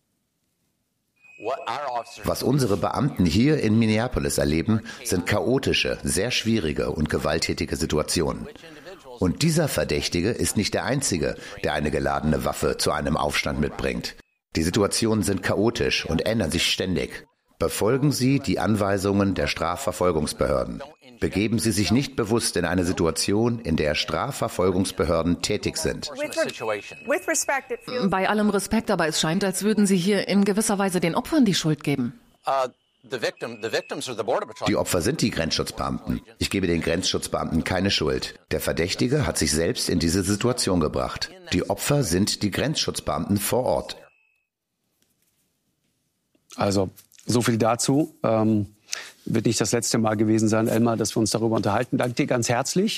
Was unsere Beamten hier in Minneapolis erleben, sind chaotische, sehr schwierige und gewalttätige Situationen. Und dieser Verdächtige ist nicht der Einzige, der eine geladene Waffe zu einem Aufstand mitbringt. Die Situationen sind chaotisch und ändern sich ständig. Befolgen Sie die Anweisungen der Strafverfolgungsbehörden. Begeben Sie sich nicht bewusst in eine Situation, in der Strafverfolgungsbehörden tätig sind. Bei allem Respekt, aber es scheint, als würden Sie hier in gewisser Weise den Opfern die Schuld geben. Die Opfer sind die Grenzschutzbeamten. Ich gebe den Grenzschutzbeamten keine Schuld. Der Verdächtige hat sich selbst in diese Situation gebracht. Die Opfer sind die Grenzschutzbeamten vor Ort. Also, so viel dazu. Ähm Wird nicht das letzte Mal gewesen sein, Elmar, dass wir uns darüber unterhalten. Danke dir ganz herzlich.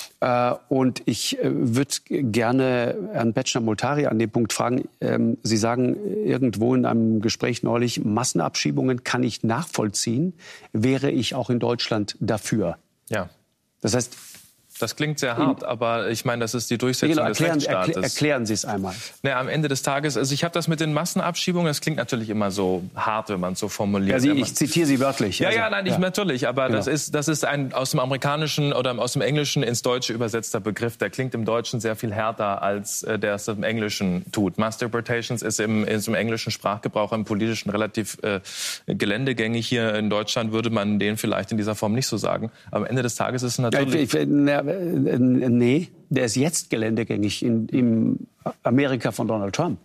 Und ich würde gerne Herrn Petschner-Moltari an dem Punkt fragen. Sie sagen irgendwo in einem Gespräch neulich, Massenabschiebungen kann ich nachvollziehen, wäre ich auch in Deutschland dafür. Ja. Das heißt, das klingt sehr hart, aber ich meine, das ist die Durchsetzung genau, erklären, des Rechtsstaates. Erklär, erklären Sie es einmal. Naja, am Ende des Tages, also ich habe das mit den Massenabschiebungen, das klingt natürlich immer so hart, wenn man es so formuliert. Ja, Sie, ich zitiere Sie wörtlich. Ja, also, ja, nein, ich, ja. natürlich, aber genau. das ist, das ist ein aus dem Amerikanischen oder aus dem Englischen ins Deutsche übersetzter Begriff. Der klingt im Deutschen sehr viel härter, als äh, der es im Englischen tut. Mass Deportations ist im, ist im englischen Sprachgebrauch, im politischen relativ äh, geländegängig. Hier in Deutschland würde man den vielleicht in dieser Form nicht so sagen. Aber am Ende des Tages ist es natürlich... Ja, ich, ich, na, nee, der ist jetzt geländegängig in, in Amerika von Donald Trump.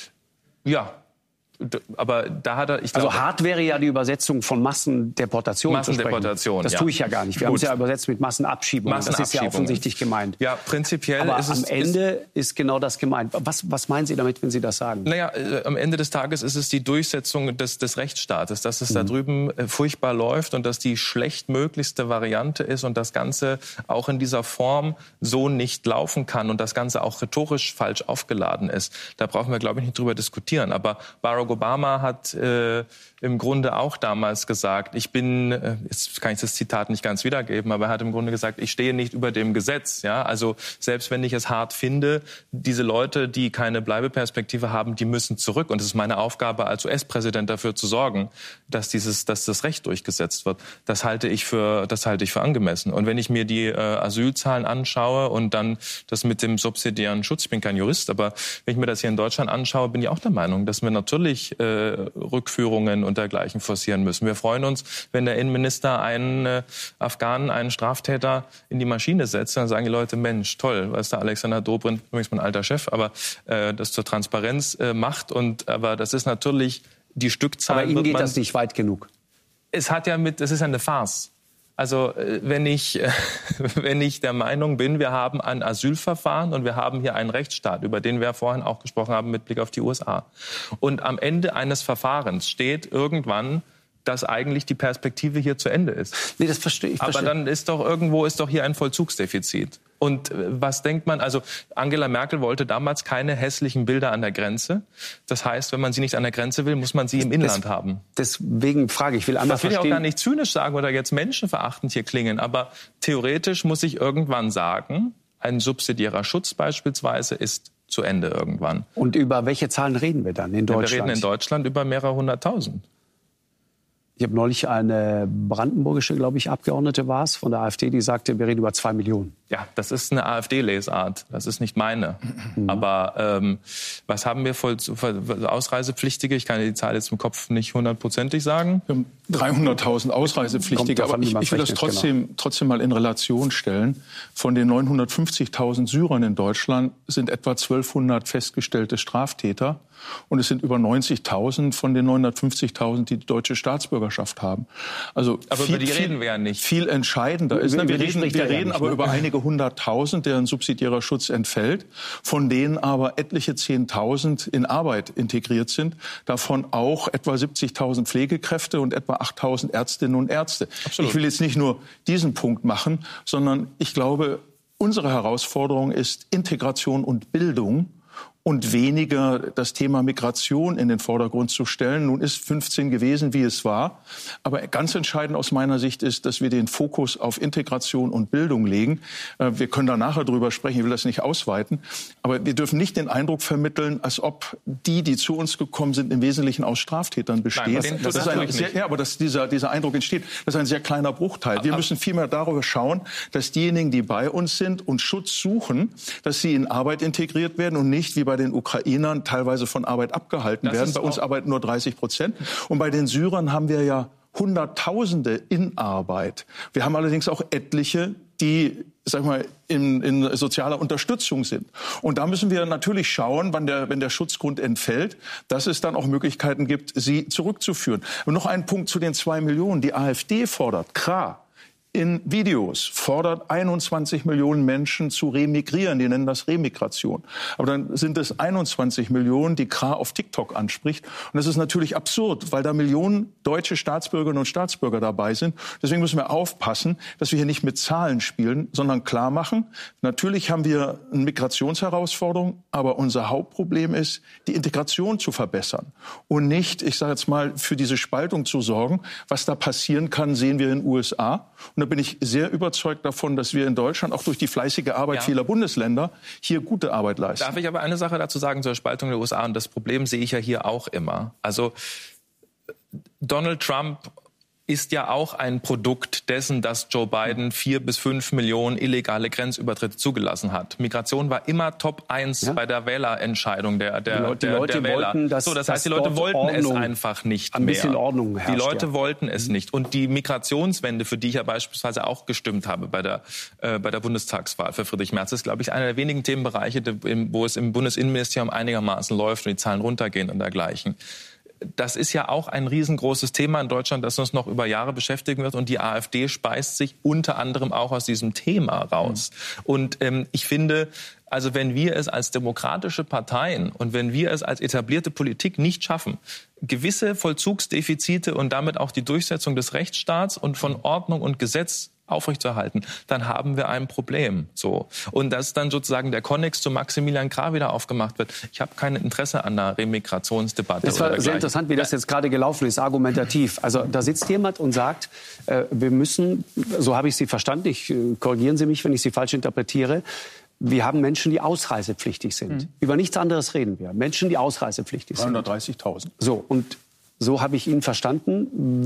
Ja, aber da hat er... Ich also glaube, hart wäre ja die Übersetzung von Massendeportation. Massendeportation, Das ja. tue ich ja gar nicht. Wir haben es ja übersetzt mit Massenabschiebungen. Das ist ja offensichtlich gemeint. Ja, prinzipiell aber ist es... am Ende ist, ist genau das gemeint. Was, was meinen Sie damit, wenn Sie das sagen? Naja, äh, am Ende des Tages ist es die Durchsetzung des, des Rechtsstaates, dass es mhm. da drüben äh, furchtbar läuft und dass die schlechtmöglichste Variante ist und das Ganze auch in dieser Form so nicht laufen kann und das Ganze auch rhetorisch falsch aufgeladen ist. Da brauchen wir, glaube ich, nicht drüber diskutieren. Aber Barack Obama hat äh, im Grunde auch damals gesagt, ich bin, äh, jetzt kann ich das Zitat nicht ganz wiedergeben, aber er hat im Grunde gesagt, ich stehe nicht über dem Gesetz. Ja? Also selbst wenn ich es hart finde, diese Leute, die keine Bleibeperspektive haben, die müssen zurück. Und es ist meine Aufgabe als U S-Präsident dafür zu sorgen, dass dieses, dass das Recht durchgesetzt wird. Das halte ich für, das halte ich für angemessen. Und wenn ich mir die äh, Asylzahlen anschaue und dann das mit dem subsidiären Schutz, ich bin kein Jurist, aber wenn ich mir das hier in Deutschland anschaue, bin ich auch der Meinung, dass wir natürlich Äh, Rückführungen und dergleichen forcieren müssen. Wir freuen uns, wenn der Innenminister einen äh, Afghanen, einen Straftäter in die Maschine setzt. Dann sagen die Leute, Mensch, toll, was der Alexander Dobrindt, übrigens mein alter Chef, aber äh, das zur Transparenz äh, macht. Und aber das ist natürlich die Stückzahl. Aber Ihnen geht man, das nicht weit genug. Es hat ja mit, es ist ja eine Farce. Also wenn ich, wenn ich der Meinung bin, wir haben ein Asylverfahren und wir haben hier einen Rechtsstaat, über den wir vorhin auch gesprochen haben mit Blick auf die U S A. Und am Ende eines Verfahrens steht irgendwann, dass eigentlich die Perspektive hier zu Ende ist. Nee, das verstehe ich. Aber verstehe. dann ist doch irgendwo ist doch hier ein Vollzugsdefizit. Und was denkt man? Also Angela Merkel wollte damals keine hässlichen Bilder an der Grenze. Das heißt, wenn man sie nicht an der Grenze will, muss man sie im Inland das, haben. Deswegen frage ich, will einmal Das will verstehen. ich auch gar nicht zynisch sagen oder jetzt menschenverachtend hier klingen. Aber theoretisch muss ich irgendwann sagen, ein subsidiärer Schutz beispielsweise ist zu Ende irgendwann. Und über welche Zahlen reden wir dann in Deutschland? Wir reden in Deutschland über mehrere hunderttausend. Ich habe neulich eine brandenburgische, glaube ich, Abgeordnete war es, von der AfD, die sagte, wir reden über zwei Millionen. Ja, das ist eine AfD-Lesart. Das ist nicht meine. Mhm. Aber ähm, was haben wir voll, voll Ausreisepflichtige? Ich kann die Zahl jetzt im Kopf nicht hundertprozentig sagen. Wir haben dreihunderttausend Ausreisepflichtige. Aber ich, ich will das trotzdem, genau. trotzdem mal in Relation stellen. Von den neunhundertfünfzigtausend Syrern in Deutschland sind etwa zwölfhundert festgestellte Straftäter. Und es sind über neunzigtausend von den neunhundertfünfzigtausend, die die deutsche Staatsbürgerschaft haben. Also aber viel, über die viel, reden wir ja nicht. Viel entscheidender ist, wir, wir, wir reden, wir reden nicht, aber ne? über einige hunderttausend, deren subsidiärer Schutz entfällt, von denen aber etliche zehntausend in Arbeit integriert sind, davon auch etwa siebzigtausend Pflegekräfte und etwa achttausend Ärztinnen und Ärzte. Absolut. Ich will jetzt nicht nur diesen Punkt machen, sondern ich glaube, unsere Herausforderung ist Integration und Bildung. Und weniger das Thema Migration in den Vordergrund zu stellen. Nun ist fünfzehn gewesen, wie es war. Aber ganz entscheidend aus meiner Sicht ist, dass wir den Fokus auf Integration und Bildung legen. Wir können da nachher drüber sprechen, ich will das nicht ausweiten. Aber wir dürfen nicht den Eindruck vermitteln, als ob die, die zu uns gekommen sind, im Wesentlichen aus Straftätern bestehen. Nein, das, das ist ein sehr, ja, aber dass dieser, dieser Eindruck entsteht, das ist ein sehr kleiner Bruchteil. Wir müssen vielmehr darüber schauen, dass diejenigen, die bei uns sind und Schutz suchen, dass sie in Arbeit integriert werden und nicht wie bei den Ukrainern teilweise von Arbeit abgehalten das werden. Bei uns arbeiten nur dreißig Prozent. Und bei den Syrern haben wir ja Hunderttausende in Arbeit. Wir haben allerdings auch etliche, die, sag mal, in, in sozialer Unterstützung sind. Und da müssen wir natürlich schauen, wann der, wenn der Schutzgrund entfällt, dass es dann auch Möglichkeiten gibt, sie zurückzuführen. Und noch ein Punkt zu den zwei Millionen. Die AfD fordert, klar, in Videos fordert einundzwanzig Millionen Menschen zu remigrieren. Die nennen das Remigration. Aber dann sind es einundzwanzig Millionen, die Krah auf TikTok anspricht. Und das ist natürlich absurd, weil da Millionen deutsche Staatsbürgerinnen und Staatsbürger dabei sind. Deswegen müssen wir aufpassen, dass wir hier nicht mit Zahlen spielen, sondern klar machen, natürlich haben wir eine Migrationsherausforderung, aber unser Hauptproblem ist, die Integration zu verbessern. Und nicht, ich sage jetzt mal, für diese Spaltung zu sorgen. Was da passieren kann, sehen wir in den U S A. Und da bin ich sehr überzeugt davon, dass wir in Deutschland auch durch die fleißige Arbeit ja. vieler Bundesländer hier gute Arbeit leisten. Darf ich aber eine Sache dazu sagen zur Spaltung der U S A? Und das Problem sehe ich ja hier auch immer. Also Donald Trump ist ja auch ein Produkt dessen, dass Joe Biden vier bis fünf Millionen illegale Grenzübertritte zugelassen hat. Migration war immer Top eins ja. bei der Wählerentscheidung der, der, die Leute, der, die Leute der Wähler. Wollten, dass, so, das heißt, die dass Leute wollten Ordnung, es einfach nicht ein bisschen mehr. Ordnung herrscht, die Leute ja. wollten es nicht. Und die Migrationswende, für die ich ja beispielsweise auch gestimmt habe bei der, äh, bei der Bundestagswahl für Friedrich Merz, ist, glaube ich, einer der wenigen Themenbereiche, wo es im Bundesinnenministerium einigermaßen läuft und die Zahlen runtergehen und dergleichen. Das ist ja auch ein riesengroßes Thema in Deutschland, das uns noch über Jahre beschäftigen wird. Und die AfD speist sich unter anderem auch aus diesem Thema raus. Mhm. Und ähm, ich finde, also wenn wir es als demokratische Parteien und wenn wir es als etablierte Politik nicht schaffen, gewisse Vollzugsdefizite und damit auch die Durchsetzung des Rechtsstaats und von Ordnung und Gesetz aufrechtzuerhalten, dann haben wir ein Problem. So. Und dass dann sozusagen der Konnex zu Maximilian Krah wieder aufgemacht wird. Ich habe kein Interesse an einer Remigrationsdebatte. Das war sehr interessant, wie das jetzt gerade gelaufen ist, argumentativ. Also da sitzt jemand und sagt, äh, wir müssen, so habe ich Sie verstanden, ich, äh, korrigieren Sie mich, wenn ich Sie falsch interpretiere, wir haben Menschen, die ausreisepflichtig sind. Mhm. Über nichts anderes reden wir. Menschen, die ausreisepflichtig sind. dreihundertdreißigtausend. So, und so habe ich ihn verstanden.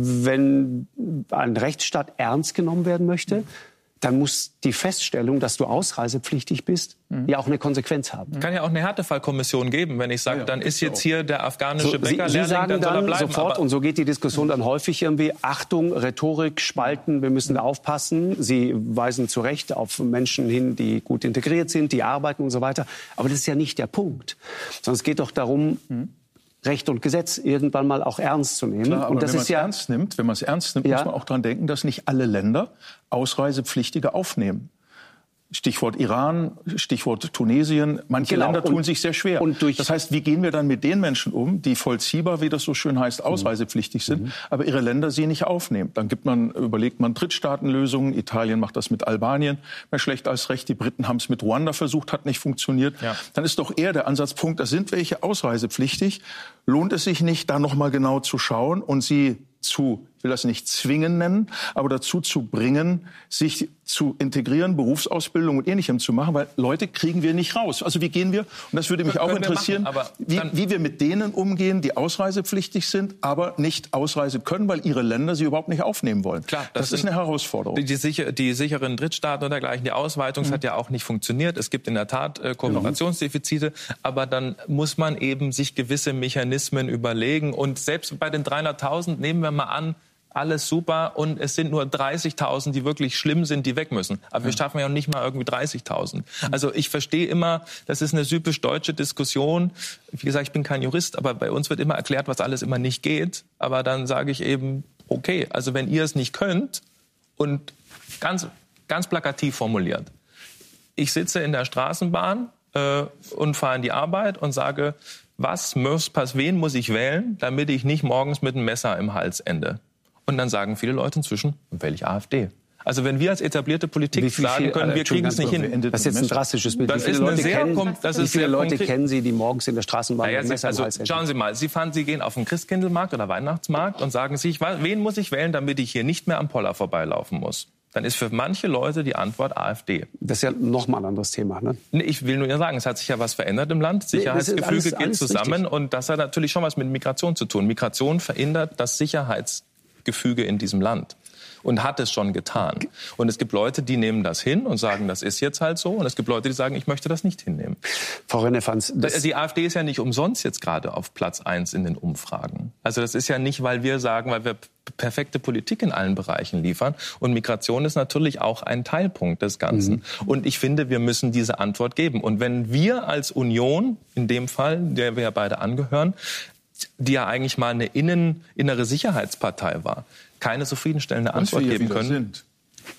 Wenn ein Rechtsstaat ernst genommen werden möchte, dann muss die Feststellung, dass du ausreisepflichtig bist, mhm. ja auch eine Konsequenz haben. Kann ja auch eine Härtefallkommission geben, wenn ich sage, ja, dann ist jetzt hier der afghanische so, Bäcker, Sie, Sie sagen dann, dann soll er bleiben, sofort, und so geht die Diskussion dann häufig irgendwie, Achtung, Rhetorik, Spalten, wir müssen da aufpassen. Sie weisen zu Recht auf Menschen hin, die gut integriert sind, die arbeiten und so weiter. Aber das ist ja nicht der Punkt. Sondern es geht doch darum, mhm. Recht und Gesetz irgendwann mal auch ernst zu nehmen. Klar, aber und das wenn man ist es ja ernst nimmt, wenn man es ernst nimmt, ja. muss man auch daran denken, dass nicht alle Länder Ausreisepflichtige aufnehmen. Stichwort Iran, Stichwort Tunesien. Manche genau. Länder tun und, sich sehr schwer. Und durch das heißt, wie gehen wir dann mit den Menschen um, die vollziehbar, wie das so schön heißt, ausreisepflichtig sind, mhm. aber ihre Länder sie nicht aufnehmen? Dann gibt man, überlegt man Drittstaatenlösungen. Italien macht das mit Albanien. Mehr schlecht als recht. Die Briten haben es mit Ruanda versucht, hat nicht funktioniert. Ja. Dann ist doch eher der Ansatzpunkt, da sind welche ausreisepflichtig. Lohnt es sich nicht, da noch mal genau zu schauen und sie zu, ich will das nicht zwingen nennen, aber dazu zu bringen, sich zu integrieren, Berufsausbildung und Ähnlichem zu machen, weil Leute kriegen wir nicht raus. Also wie gehen wir, und das würde mich Kön- auch interessieren, machen, wie, wie wir mit denen umgehen, die ausreisepflichtig sind, aber nicht ausreisen können, weil ihre Länder sie überhaupt nicht aufnehmen wollen. Klar, das, das ist eine Herausforderung. Die, die, sicher, die sicheren Drittstaaten und dergleichen, die Ausweitung, mhm. hat ja auch nicht funktioniert. Es gibt in der Tat äh, Kooperationsdefizite, mhm. aber dann muss man eben sich gewisse Mechanismen überlegen. Und selbst bei den dreihunderttausend nehmen wir mal an, alles super und es sind nur dreißigtausend, die wirklich schlimm sind, die weg müssen. Aber ja. wir schaffen ja nicht mal irgendwie dreißigtausend. Also ich verstehe immer, das ist eine typisch deutsche Diskussion. Wie gesagt, ich bin kein Jurist, aber bei uns wird immer erklärt, was alles immer nicht geht. Aber dann sage ich eben, okay, also wenn ihr es nicht könnt und ganz, ganz plakativ formuliert, ich sitze in der Straßenbahn äh, und fahre in die Arbeit und sage, was muss, wen muss ich wählen, damit ich nicht morgens mit einem Messer im Hals ende? Und dann sagen viele Leute inzwischen, wähle ich AfD. Also wenn wir als etablierte Politik sagen können, wir kriegen es nicht hin. Das ist jetzt ein drastisches Bild. Das wie viele ist Leute, sehr kennen, kom- das wie ist viele sehr Leute konkret. kennen Sie, die morgens in der Straßenbahn naja, mit Messer also, im Hals hätten? Schauen Sie mal, Sie fahren, Sie gehen auf den Christkindlmarkt oder Weihnachtsmarkt und sagen sich, wen muss ich wählen, damit ich hier nicht mehr am Poller vorbeilaufen muss? Dann ist für manche Leute die Antwort AfD. Das ist ja nochmal ein anderes Thema, ne? Nee, ich will nur sagen, es hat sich ja was verändert im Land. Sicherheitsgefüge nee, geht zusammen richtig. Und das hat natürlich schon was mit Migration zu tun. Migration verändert das Sicherheitsgefüge in diesem Land. Und hat es schon getan. Und es gibt Leute, die nehmen das hin und sagen, das ist jetzt halt so. Und es gibt Leute, die sagen, ich möchte das nicht hinnehmen. Frau Rennefanz, die AfD ist ja nicht umsonst jetzt gerade auf Platz eins in den Umfragen. Also das ist ja nicht, weil wir sagen, weil wir perfekte Politik in allen Bereichen liefern. Und Migration ist natürlich auch ein Teilpunkt des Ganzen. Mhm. Und ich finde, wir müssen diese Antwort geben. Und wenn wir als Union, in dem Fall, der wir ja beide angehören, die ja eigentlich mal eine innen, innere Sicherheitspartei war, keine zufriedenstellende Antwort geben können. Sind.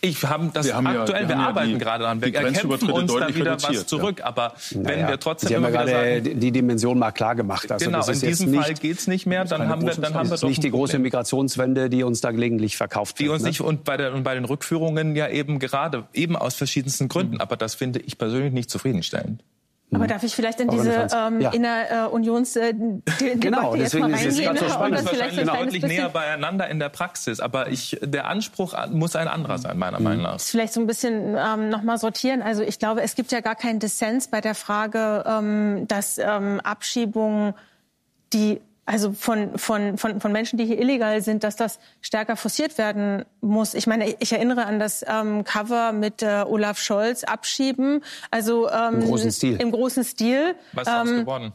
Ich habe das wir haben aktuell, ja, wir, wir haben arbeiten ja die, gerade daran. Wir erkämpfen uns da wieder was zurück. Ja. Aber wenn naja, wir trotzdem Sie haben immer ja wieder gerade sagen, die Dimension mal klar gemacht. Also genau, das ist in diesem jetzt Fall nicht, geht es nicht mehr. Dann haben wir, dann haben wir das ist doch nicht ein die große Problem. Migrationswende, die uns da gelegentlich verkauft Die wird. uns Ne? nicht, und bei, der, und bei den Rückführungen ja eben gerade, eben aus verschiedensten Gründen. Aber das finde ich persönlich nicht zufriedenstellend. Aber darf ich vielleicht in diese ähm, ja. Inner-Unions-Debatte äh, genau, jetzt mal ist es reingehen? ganz so spannend. Das ist vielleicht wahrscheinlich ein deutlich bisschen, näher beieinander in der Praxis. Aber ich, der Anspruch muss ein anderer sein, meiner Meinung nach. vielleicht so ein bisschen ähm, noch mal sortieren. Also ich glaube, es gibt ja gar keinen Dissens bei der Frage, ähm, dass ähm, Abschiebungen, die also von, von, von, von Menschen, die hier illegal sind, dass das stärker forciert werden muss. Ich meine, ich erinnere an das ähm, Cover mit äh, Olaf Scholz, Abschieben. Also ähm, im großen Stil. Im großen Stil. Was ist daraus geworden?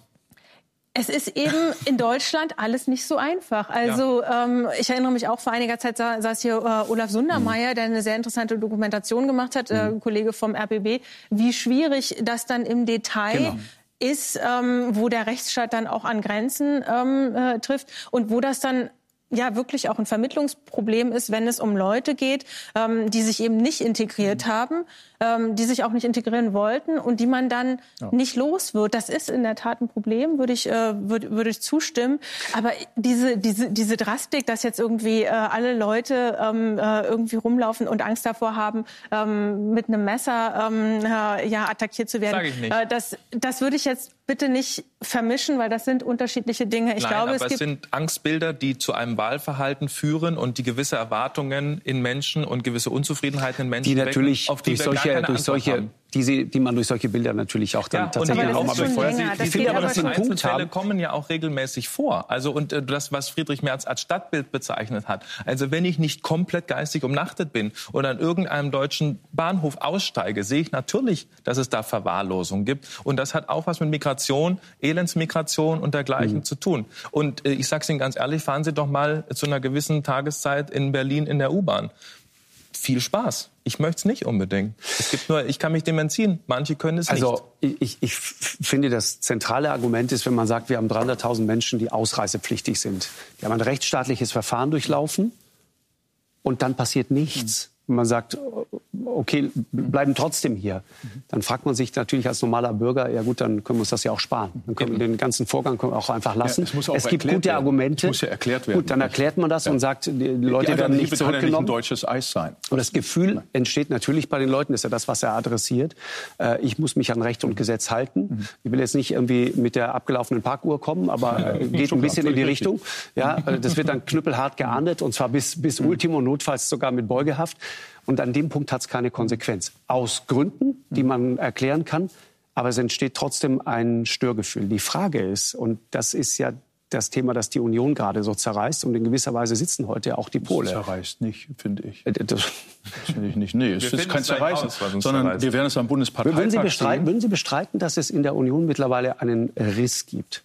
Es ist eben in Deutschland alles nicht so einfach. Also ja. ähm, ich erinnere mich auch, vor einiger Zeit sa saß hier äh, Olaf Sundermeier, mhm. der eine sehr interessante Dokumentation gemacht hat, äh, mhm. Kollege vom R B B, wie schwierig das dann im Detail genau. ist, ähm, wo der Rechtsstaat dann auch an Grenzen ähm, äh, trifft und wo das dann ja wirklich auch ein Vermittlungsproblem ist, wenn es um Leute geht, ähm, die sich eben nicht integriert mhm. haben, ähm, die sich auch nicht integrieren wollten und die man dann ja. nicht los wird. Das ist in der Tat ein Problem, würde ich, äh, würde, würde ich zustimmen. Aber diese, diese, diese Drastik, dass jetzt irgendwie äh, alle Leute ähm, äh, irgendwie rumlaufen und Angst davor haben, ähm, mit einem Messer ähm, äh, ja, attackiert zu werden, Sag ich nicht. Äh, das, das würde ich jetzt bitte nicht vermischen, weil das sind unterschiedliche Dinge. Ich Nein, glaube, aber es, es gibt sind Angstbilder, die zu einem Wahlverhalten führen und die gewisse Erwartungen in Menschen und gewisse Unzufriedenheiten in Menschen die natürlich wecken, auf die durch wir solche, gar keine durch Antwort solche haben. Die, sie, die man durch solche Bilder natürlich auch dann ja, tatsächlich aber auch mal befeuert. Ich finde aber, dass die Einzelfälle kommen ja auch regelmäßig vor. Also und äh, das, was Friedrich Merz als Stadtbild bezeichnet hat. Also wenn ich nicht komplett geistig umnachtet bin und an irgendeinem deutschen Bahnhof aussteige, sehe ich natürlich, dass es da Verwahrlosung gibt. Und das hat auch was mit Migration, Elendsmigration und dergleichen mhm. zu tun. Und äh, ich sage es Ihnen ganz ehrlich, fahren Sie doch mal zu einer gewissen Tageszeit in Berlin in der U-Bahn. Viel Spaß. Ich möchte es nicht unbedingt. Es gibt nur, ich kann mich dem entziehen. Manche können es nicht. Also ich, ich finde, das zentrale Argument ist, wenn man sagt, wir haben dreihunderttausend Menschen, die ausreisepflichtig sind. Die haben ein rechtsstaatliches Verfahren durchlaufen und dann passiert nichts. Mhm. Und man sagt, okay, bleiben trotzdem hier. Dann fragt man sich natürlich als normaler Bürger, ja gut, dann können wir uns das ja auch sparen. Dann können wir den ganzen Vorgang auch einfach lassen. Ja, es muss auch es gibt gute werden. Argumente. Es muss ja erklärt werden. Gut, dann erklärt man das ja. und sagt, die Leute die werden nicht zurückgenommen. Kann ja nicht ein deutsches Eis sein. Und das Gefühl entsteht natürlich bei den Leuten, das ist ja das, was er adressiert. Ich muss mich an Recht und Gesetz halten. Ich will jetzt nicht irgendwie mit der abgelaufenen Parkuhr kommen, aber ja, geht ein bisschen in die richtig. Richtung. Ja, das wird dann knüppelhart geahndet und zwar bis, bis Ultimo, notfalls sogar mit Beugehaft. Und an dem Punkt hat es keine Konsequenz. Aus Gründen, die man erklären kann. Aber es entsteht trotzdem ein Störgefühl. Die Frage ist, und das ist ja das Thema, das die Union gerade so zerreißt. Und in gewisser Weise sitzen heute auch die Pole. Das zerreißt nicht, finde ich. Das, das finde ich nicht. Nee, es ist kein Zerreißen, aus, sondern zerreißt. Wir werden es am Bundesparteitag würden Sie bestreiten, würden Sie bestreiten, dass es in der Union mittlerweile einen Riss gibt?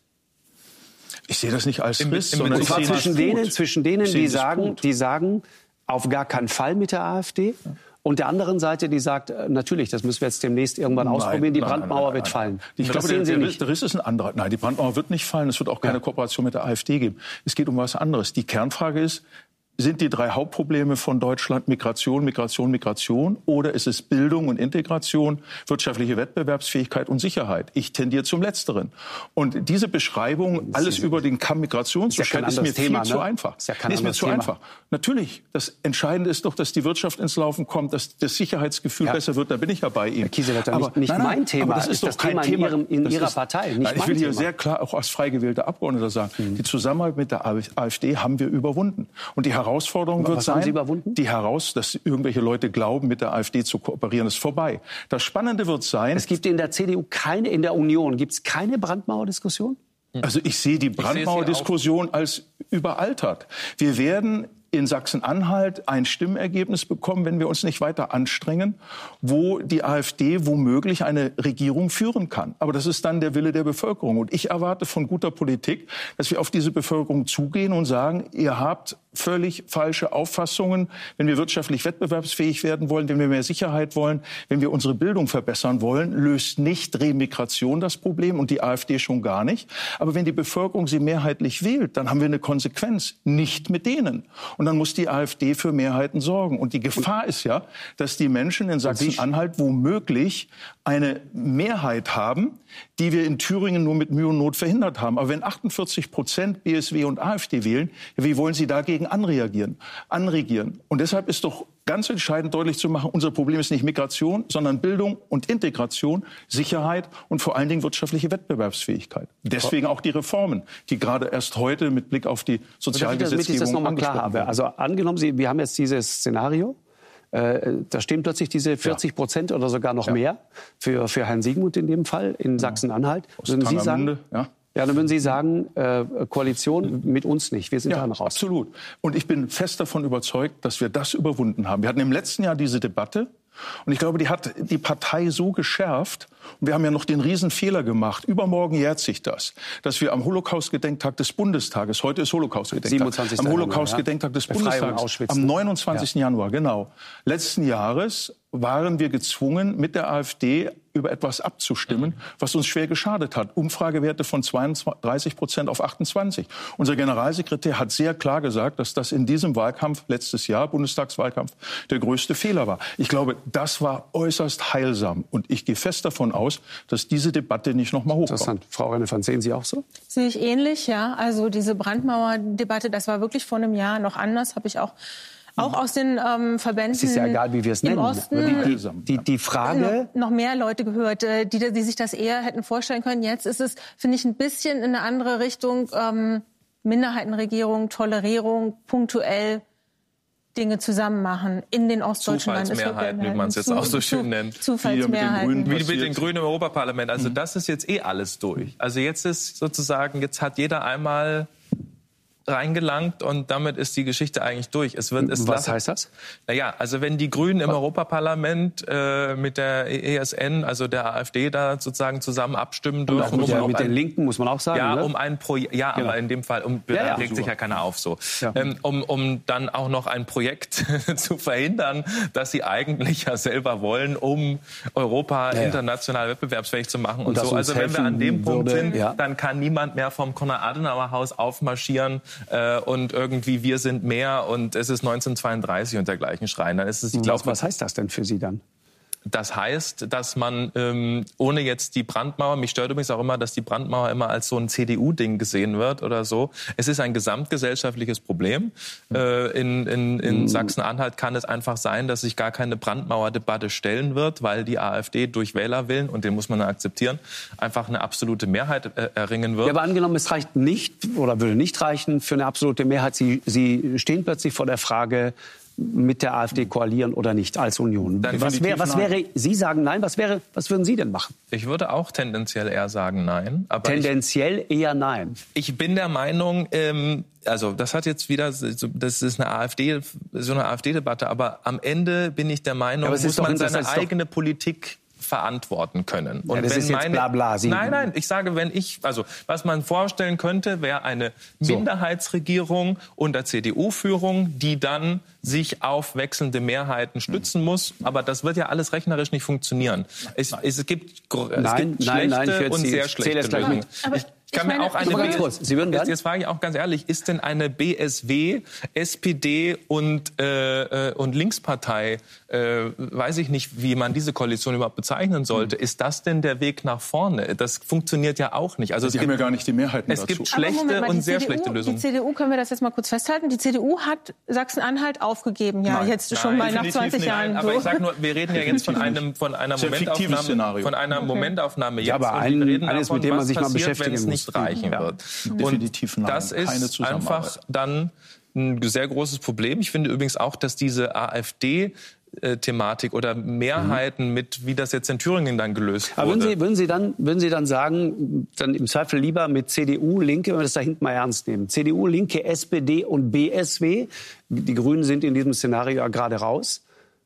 Ich sehe das nicht als Im, Riss, im sondern und zwar ich zwischen denen, zwischen denen, die sagen, gut. die sagen, auf gar keinen Fall mit der AfD. Und der anderen Seite, die sagt, natürlich, das müssen wir jetzt demnächst irgendwann nein, ausprobieren, die nein, Brandmauer nein, nein, wird fallen. Ich glaube, der, der, der Riss ist ein anderer. Nein, die Brandmauer wird nicht fallen. Es wird auch keine ja. Kooperation mit der AfD geben. Es geht um was anderes. Die Kernfrage ist, sind die drei Hauptprobleme von Deutschland Migration, Migration, Migration? Oder ist es Bildung und Integration, wirtschaftliche Wettbewerbsfähigkeit und Sicherheit? Ich tendiere zum Letzteren. Und diese Beschreibung, alles über den Kamm Migration zu stellen, ist mir Thema, viel ne? zu einfach. Ist ja kein nee, ist mir zu Thema. einfach. Natürlich, das Entscheidende ist doch, dass die Wirtschaft ins Laufen kommt, dass das Sicherheitsgefühl ja. besser wird. Da bin ich ja bei Ihnen. Herr Kiesewetter, aber nicht, nicht nein, nein, mein Thema. Aber das ist, ist doch kein Thema in, Ihrem, in Ihrer ist, Partei. Nicht nein, ich will hier Thema. sehr klar auch als frei gewählter Abgeordneter sagen, mhm. die Zusammenarbeit mit der AfD haben wir überwunden. Und die Herausforderung wird Was haben Sie sein, überwunden? die heraus, dass irgendwelche Leute glauben, mit der AfD zu kooperieren, ist vorbei. Das Spannende wird sein... Es gibt in der C D U keine, in der Union, gibt es keine Brandmauerdiskussion? Also ich sehe die Brandmauerdiskussion als überaltert. Wir werden in Sachsen-Anhalt ein Stimmergebnis bekommen, wenn wir uns nicht weiter anstrengen, wo die AfD womöglich eine Regierung führen kann. Aber das ist dann der Wille der Bevölkerung. Und ich erwarte von guter Politik, dass wir auf diese Bevölkerung zugehen und sagen, ihr habt völlig falsche Auffassungen. Wenn wir wirtschaftlich wettbewerbsfähig werden wollen, wenn wir mehr Sicherheit wollen, wenn wir unsere Bildung verbessern wollen, löst nicht Remigration das Problem und die AfD schon gar nicht. Aber wenn die Bevölkerung sie mehrheitlich wählt, dann haben wir eine Konsequenz. Nicht mit denen. Und dann muss die AfD für Mehrheiten sorgen. Und die Gefahr ist ja, dass die Menschen in Sachsen-Anhalt womöglich eine Mehrheit haben, die wir in Thüringen nur mit Mühe und Not verhindert haben. Aber wenn achtundvierzig Prozent B S W und AfD wählen, wie wollen sie dagegen anreagieren, anregieren? Und deshalb ist doch ganz entscheidend deutlich zu machen, unser Problem ist nicht Migration, sondern Bildung und Integration, Sicherheit und vor allen Dingen wirtschaftliche Wettbewerbsfähigkeit. Deswegen auch die Reformen, die gerade erst heute mit Blick auf die Sozialgesetzgebung damit ich das nochmal klar habe. Also angenommen, Sie, wir haben jetzt dieses Szenario. Äh, da stehen plötzlich diese vierzig Prozent ja. oder sogar noch ja. mehr für, für Herrn Siegmund in dem Fall in Sachsen-Anhalt. Würden Sie sagen, ja. ja, dann würden Sie sagen, äh, Koalition mit uns nicht. Wir sind ja, da noch raus. Absolut. Und ich bin fest davon überzeugt, dass wir das überwunden haben. Wir hatten im letzten Jahr diese Debatte. Und ich glaube, die hat die Partei so geschärft. Und wir haben ja noch den Riesenfehler gemacht. Übermorgen jährt sich das, dass wir am Holocaust-Gedenktag des Bundestages, heute ist Holocaust-Gedenktag, am Holocaust-Gedenktag des Bundestages, am neunundzwanzigsten Ja. Januar, genau, letzten Jahres waren wir gezwungen, mit der AfD über etwas abzustimmen, was uns schwer geschadet hat. Umfragewerte von zweiunddreißig Prozent auf achtundzwanzig. Unser Generalsekretär hat sehr klar gesagt, dass das in diesem Wahlkampf, letztes Jahr, Bundestagswahlkampf, der größte Fehler war. Ich glaube, das war äußerst heilsam. Und ich gehe fest davon aus, dass diese Debatte nicht noch mal hochkommt. Interessant. Frau Rennevanz, sehen Sie auch so? Sehe ich ähnlich, ja. Also diese Brandmauerdebatte, das war wirklich vor einem Jahr noch anders, habe ich auch Auch aus den ähm, Verbänden es ist ja egal, wie wir es nennen. Osten, die, die, die Frage noch, noch mehr Leute gehört, die, die sich das eher hätten vorstellen können. Jetzt ist es, finde ich, ein bisschen in eine andere Richtung. Ähm, Minderheitenregierung, Tolerierung, punktuell Dinge zusammen machen in den ostdeutschen Zufallsmehrheiten, wie man es jetzt auch so schön nennt. Zufallsmehrheiten. Wie mit den Grünen im Europaparlament. Also das ist jetzt eh alles durch. Also jetzt ist sozusagen, jetzt hat jeder einmal reingelangt und damit ist die Geschichte eigentlich durch. Es wird, es Was heißt das? Naja, also wenn die Grünen im Europaparlament äh, mit der E S N, also der AfD, da sozusagen zusammen abstimmen dürfen. Und auch mit, der, mit den Linken, muss man auch sagen. Ja, ne? um ein Projekt, ja, genau. aber in dem Fall um, ja, da ja, regt super. sich ja keiner auf so. Ja. Ähm, um, um dann auch noch ein Projekt zu verhindern, das sie eigentlich ja selber wollen, um Europa ja, ja. international wettbewerbsfähig zu machen und, und so. Also wenn wir an dem Punkt würde, sind, ja. dann kann niemand mehr vom Konrad-Adenauer-Haus aufmarschieren äh, und irgendwie wir sind mehr und es ist neunzehnhundertzweiunddreißig und dergleichen schreien. Dann ist es, ich glaub, was heißt das denn für Sie dann? Das heißt, dass man ähm, ohne jetzt die Brandmauer, mich stört übrigens auch immer, dass die Brandmauer immer als so ein C D U-Ding gesehen wird oder so. Es ist ein gesamtgesellschaftliches Problem. Äh, in in, in mhm. Sachsen-Anhalt kann es einfach sein, dass sich gar keine Brandmauerdebatte stellen wird, weil die AfD durch Wählerwillen, und den muss man akzeptieren, einfach eine absolute Mehrheit äh, erringen wird. Ja, aber angenommen, es reicht nicht oder würde nicht reichen für eine absolute Mehrheit. Sie, Sie stehen plötzlich vor der Frage, mit der AfD koalieren oder nicht als Union. Was, wär, was wäre, Sie sagen nein, was wäre, was würden Sie denn machen? Ich würde auch tendenziell eher sagen nein. Aber tendenziell ich, eher nein. Ich bin der Meinung, ähm, also das hat jetzt wieder, das ist eine AfD, so eine AfD-Debatte, aber am Ende bin ich der Meinung, ja, muss man seine eigene Politik verantworten können. Und ja, das wenn ist jetzt meine, bla bla. Sie nein, nein, ich sage, wenn ich, also was man vorstellen könnte, wäre eine Minderheitsregierung unter C D U-Führung, die dann sich auf wechselnde Mehrheiten stützen muss. Aber das wird ja alles rechnerisch nicht funktionieren. Es, es gibt, es nein, gibt nein, schlechte nein, und Sie, sehr schlechte Lösungen. Ich kann mir auch eine ganz kurz. Sie würden jetzt, jetzt frage ich auch ganz ehrlich, ist denn eine B S W, S P D und, äh, und Linkspartei, äh, weiß ich nicht, wie man diese Koalition überhaupt bezeichnen sollte, hm. ist das denn der Weg nach vorne? Das funktioniert ja auch nicht. Also die es haben gibt, ja gar nicht die Mehrheiten es dazu. gibt schlechte mal, und sehr C D U, schlechte Lösungen. Die C D U, können wir das jetzt mal kurz festhalten, die C D U hat Sachsen-Anhalt aufgegeben, ja, nein, jetzt schon nein, mal nach zwanzig nein, Jahren. Aber so. ich sage nur, wir reden ja jetzt von einem von einer Momentaufnahme, von einer okay. Momentaufnahme jetzt. Ja, aber ein, wir reden eines, davon, mit dem man sich mal passiert, beschäftigen wenn es nicht reichen ja. wird. Definitiv nein. Das ist einfach dann ein sehr großes Problem. Ich finde übrigens auch, dass diese AfD Thematik oder Mehrheiten mit, wie das jetzt in Thüringen dann gelöst wurde. Aber würden Sie, würden Sie, dann, würden Sie dann sagen, dann im Zweifel lieber mit C D U, Linke, wenn wir das da hinten mal ernst nehmen, C D U, Linke, S P D und B S W, die Grünen sind in diesem Szenario ja gerade raus,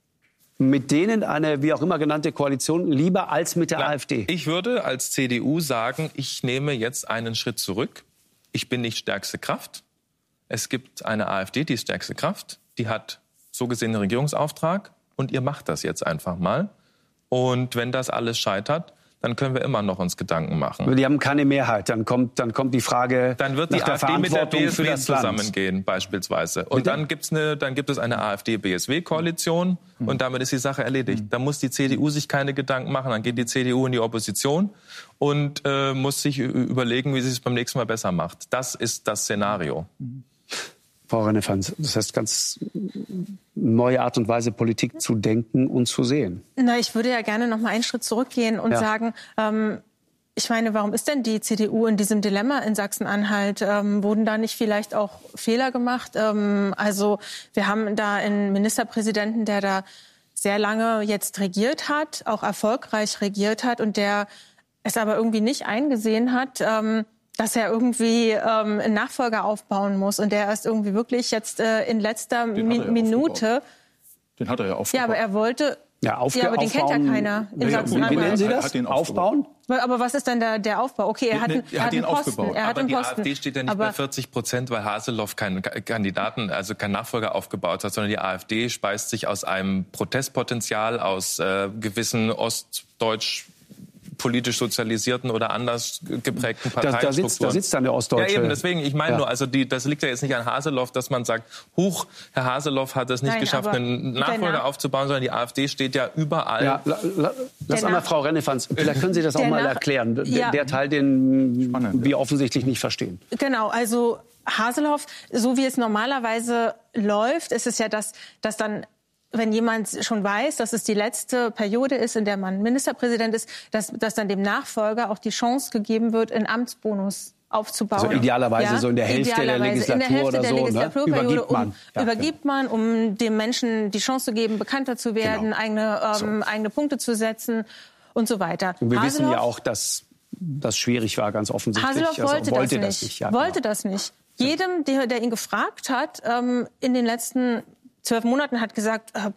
mit denen eine wie auch immer genannte Koalition lieber als mit der Klar, AfD? Ich würde als C D U sagen, ich nehme jetzt einen Schritt zurück. Ich bin nicht stärkste Kraft. es gibt eine AfD, die ist stärkste Kraft, die hat so gesehen einen Regierungsauftrag und ihr macht das jetzt einfach mal. Und wenn das alles scheitert, dann können wir immer noch uns Gedanken machen. Die haben keine Mehrheit. Dann kommt, dann kommt die Frage Dann wird die nach der AfD mit der B S W Verantwortung zusammengehen, beispielsweise. Und dann, gibt's eine, dann gibt es eine AfD-B S W-Koalition mhm. und damit ist die Sache erledigt. Mhm. Da muss die C D U sich keine Gedanken machen. Dann geht die C D U in die Opposition und äh, muss sich überlegen, wie sie es beim nächsten Mal besser macht. Das ist das Szenario. Mhm. Frau Rennephans, das heißt ganz neue Art und Weise, Politik zu denken und zu sehen. Na, ich würde ja gerne noch mal einen Schritt zurückgehen und ja. sagen, ähm, ich meine, warum ist denn die C D U in diesem Dilemma in Sachsen-Anhalt? Ähm, wurden da nicht vielleicht auch Fehler gemacht? Ähm, also wir haben da einen Ministerpräsidenten, der da sehr lange jetzt regiert hat, auch erfolgreich regiert hat und der es aber irgendwie nicht eingesehen hat, ähm, dass er irgendwie ähm, einen Nachfolger aufbauen muss und der erst irgendwie wirklich jetzt äh, in letzter Mi- Minute... Den hat er ja aufgebaut. Ja, aber er wollte... Ja, aufge- ja aber den aufbauen, kennt ja keiner in ja, Sachsen-Anhalt. Wie nennen Sie das? Hat ihn aufbauen? Aber was ist denn der, der Aufbau? Okay, er hat, Nee, er hat einen ihn Posten. aufgebaut. Er hat aber einen die Posten. AfD steht ja nicht aber bei vierzig Prozent, weil Haseloff keinen Kandidaten, also keinen Nachfolger aufgebaut hat, sondern die AfD speist sich aus einem Protestpotenzial, aus äh, gewissen ostdeutsch politisch sozialisierten oder anders geprägten Parteienstrukturen. Da, da, sitzt, da sitzt dann der Ostdeutsche. Ja, eben, deswegen, ich meine ja. nur, also die, das liegt ja jetzt nicht an Haseloff, dass man sagt, huch, Herr Haseloff hat es nicht Nein, geschafft, einen Nachfolger Nach- aufzubauen, sondern die AfD steht ja überall. Ja, la, la, lass Der einmal Nach- Frau Rennephans, vielleicht können Sie das auch Der mal Nach- erklären. Der, Ja. der Teil, den Spannend, wir offensichtlich nicht verstehen. Genau, also Haseloff, so wie es normalerweise läuft, ist es ja, dass, dass dann, wenn jemand schon weiß, dass es die letzte Periode ist, in der man Ministerpräsident ist, dass, dass dann dem Nachfolger auch die Chance gegeben wird, einen Amtsbonus aufzubauen. Also idealerweise so in der Hälfte der Idealerweise Legislatur in der Hälfte oder der so, ne? Legislaturperiode, Übergibt man. Um, Ja, übergibt man, um dem Menschen die Chance zu geben, bekannter zu werden, Genau. eigene, ähm, So. eigene Punkte zu setzen und so weiter. Und wir wissen Haseloff- ja auch, dass das schwierig war, ganz offensichtlich. Haseloff Also wollte, wollte das das nicht. nicht. Ja, wollte genau. das nicht. Jedem, der, der ihn gefragt hat, ähm, in den letzten zwölf Monaten hat gesagt, äh,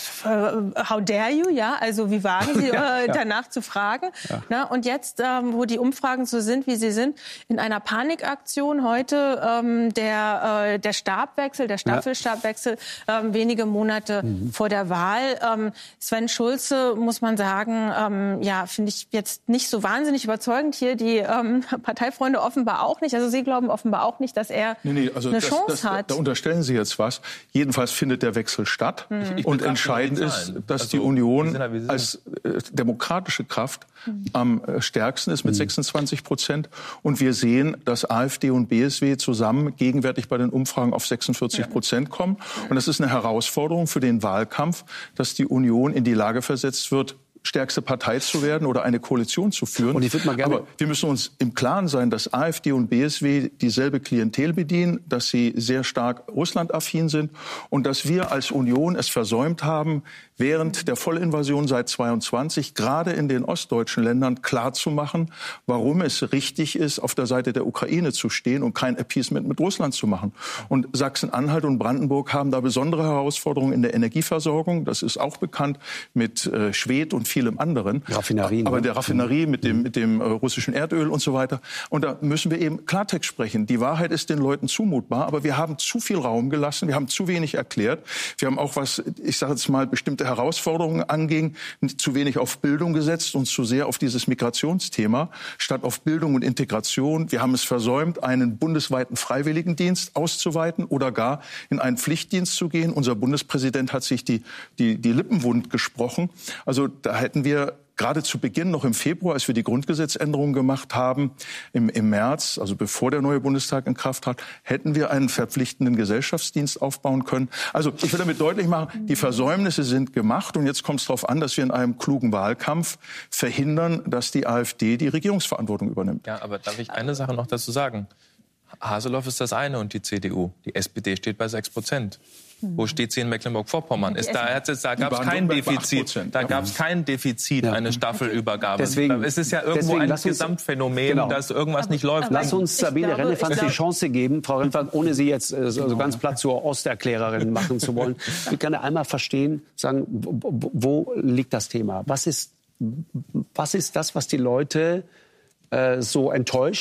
how dare you, ja, also wie wagen Sie, äh, danach zu fragen. Ja. Na, und jetzt, ähm, wo die Umfragen so sind, wie sie sind, in einer Panikaktion heute ähm, der, äh, der Stabwechsel, der Staffelstabwechsel, ähm, wenige Monate mhm. vor der Wahl. Ähm, Sven Schulze, muss man sagen, ähm, ja, finde ich jetzt nicht so wahnsinnig überzeugend hier. Die ähm, Parteifreunde offenbar auch nicht. Also Sie glauben offenbar auch nicht, dass er Nee, nee, also eine das, Chance das, hat. Da unterstellen Sie jetzt was. Jedenfalls findet der Wechsel statt. Mhm. Ich Und betrachte entscheidend nur die ist, Zahlen. dass Also, die Union wir sind da, wie sie sind. als äh, demokratische Kraft am äh, stärksten ist mit sechsundzwanzig Prozent. Und wir sehen, dass AfD und B S W zusammen gegenwärtig bei den Umfragen auf sechsundvierzig Prozent kommen. Und das ist eine Herausforderung für den Wahlkampf, dass die Union in die Lage versetzt wird, stärkste Partei zu werden oder eine Koalition zu führen. Und ich würde mal gerne Aber wir müssen uns im Klaren sein, dass AfD und B S W dieselbe Klientel bedienen, dass sie sehr stark russlandaffin sind und dass wir als Union es versäumt haben, während der Vollinvasion seit zweiundzwanzig gerade in den ostdeutschen Ländern klarzumachen, warum es richtig ist, auf der Seite der Ukraine zu stehen und kein Appeasement mit Russland zu machen. Und Sachsen-Anhalt und Brandenburg haben da besondere Herausforderungen in der Energieversorgung. Das ist auch bekannt mit äh, Schwed und vielem anderen. Raffinerien. Aber ne? der Raffinerie mit dem, mit dem äh, russischen Erdöl und so weiter. Und da müssen wir eben Klartext sprechen. Die Wahrheit ist den Leuten zumutbar, aber wir haben zu viel Raum gelassen, wir haben zu wenig erklärt. Wir haben auch, was, ich sage jetzt mal, bestimmte Herausforderungen anging, zu wenig auf Bildung gesetzt und zu sehr auf dieses Migrationsthema, statt auf Bildung und Integration. Wir haben es versäumt, einen bundesweiten Freiwilligendienst auszuweiten oder gar in einen Pflichtdienst zu gehen. Unser Bundespräsident hat sich die, die, die Lippen wund gesprochen. Also da hätten wir gerade zu Beginn, noch im Februar, als wir die Grundgesetzänderung gemacht haben, im, im März, also bevor der neue Bundestag in Kraft hat, hätten wir einen verpflichtenden Gesellschaftsdienst aufbauen können. Also ich will damit deutlich machen, die Versäumnisse sind gemacht und jetzt kommt es darauf an, dass wir in einem klugen Wahlkampf verhindern, dass die AfD die Regierungsverantwortung übernimmt. Ja, aber darf ich eine Sache noch dazu sagen? Haseloff ist das eine und die C D U. Die S P D steht bei sechs Prozent. Wo steht sie in Mecklenburg-Vorpommern? Ist da da gab es kein Defizit. Da gab es kein Defizit, Ja. eine Staffelübergabe. Deswegen- es ist ja irgendwo deswegen ein lass uns- Gesamtphänomen, genau. dass irgendwas nicht läuft. Lass uns Ich Sabine glaube, Rennephans ich die glaube- Chance geben, Frau Rennephans, ohne sie jetzt äh, so, so ganz platt zur Osterklärerin machen zu wollen. Ich würde gerne einmal verstehen, sagen, wo, wo liegt das Thema? Was ist, was ist das, was die Leute äh, so enttäuscht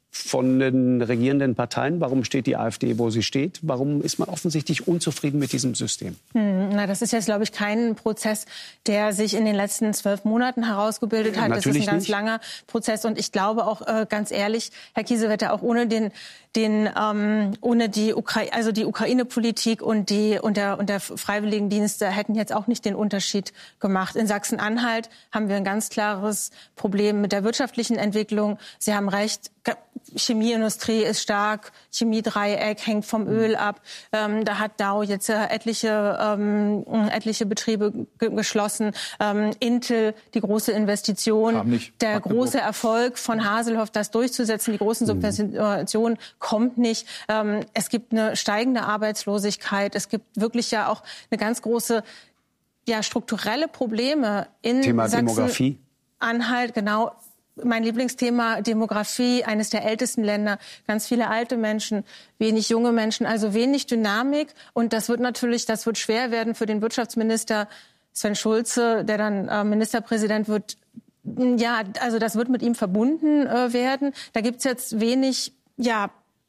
von den regierenden Parteien? Warum steht die AfD, wo sie steht? Warum ist man offensichtlich unzufrieden mit diesem System? Hm, na, das ist jetzt, glaube ich, kein Prozess, der sich in den letzten zwölf Monaten herausgebildet hat. Natürlich das ist ein ganz nicht. langer Prozess. Und ich glaube auch, äh, ganz ehrlich, Herr Kiesewetter, auch ohne den, den, ähm, ohne die Ukraine, also die Ukraine-Politik und die und der und der Freiwilligendienste hätten jetzt auch nicht den Unterschied gemacht. In Sachsen-Anhalt haben wir ein ganz klares Problem mit der wirtschaftlichen Entwicklung. Sie haben recht. Chemieindustrie ist stark, Chemiedreieck hängt vom Öl ab. Ähm, da hat Dow jetzt äh, etliche, ähm, etliche Betriebe ge- geschlossen. Ähm, Intel, die große Investition, der große Erfolg von Haselhoff, das durchzusetzen, die großen Subventionen, kommt nicht. Ähm, es gibt eine steigende Arbeitslosigkeit. Es gibt wirklich ja auch eine ganz große, ja, strukturelle Probleme in Thema Sachsen. Demografie. Anhalt, genau. Mein Lieblingsthema, Demografie, eines der ältesten Länder, ganz viele alte Menschen, wenig junge Menschen, also wenig Dynamik. Und das wird natürlich, das wird schwer werden für den Wirtschaftsminister Sven Schulze, der dann äh, Ministerpräsident wird. Ja, also das wird mit ihm verbunden äh, werden. Da gibt's jetzt wenig, ja,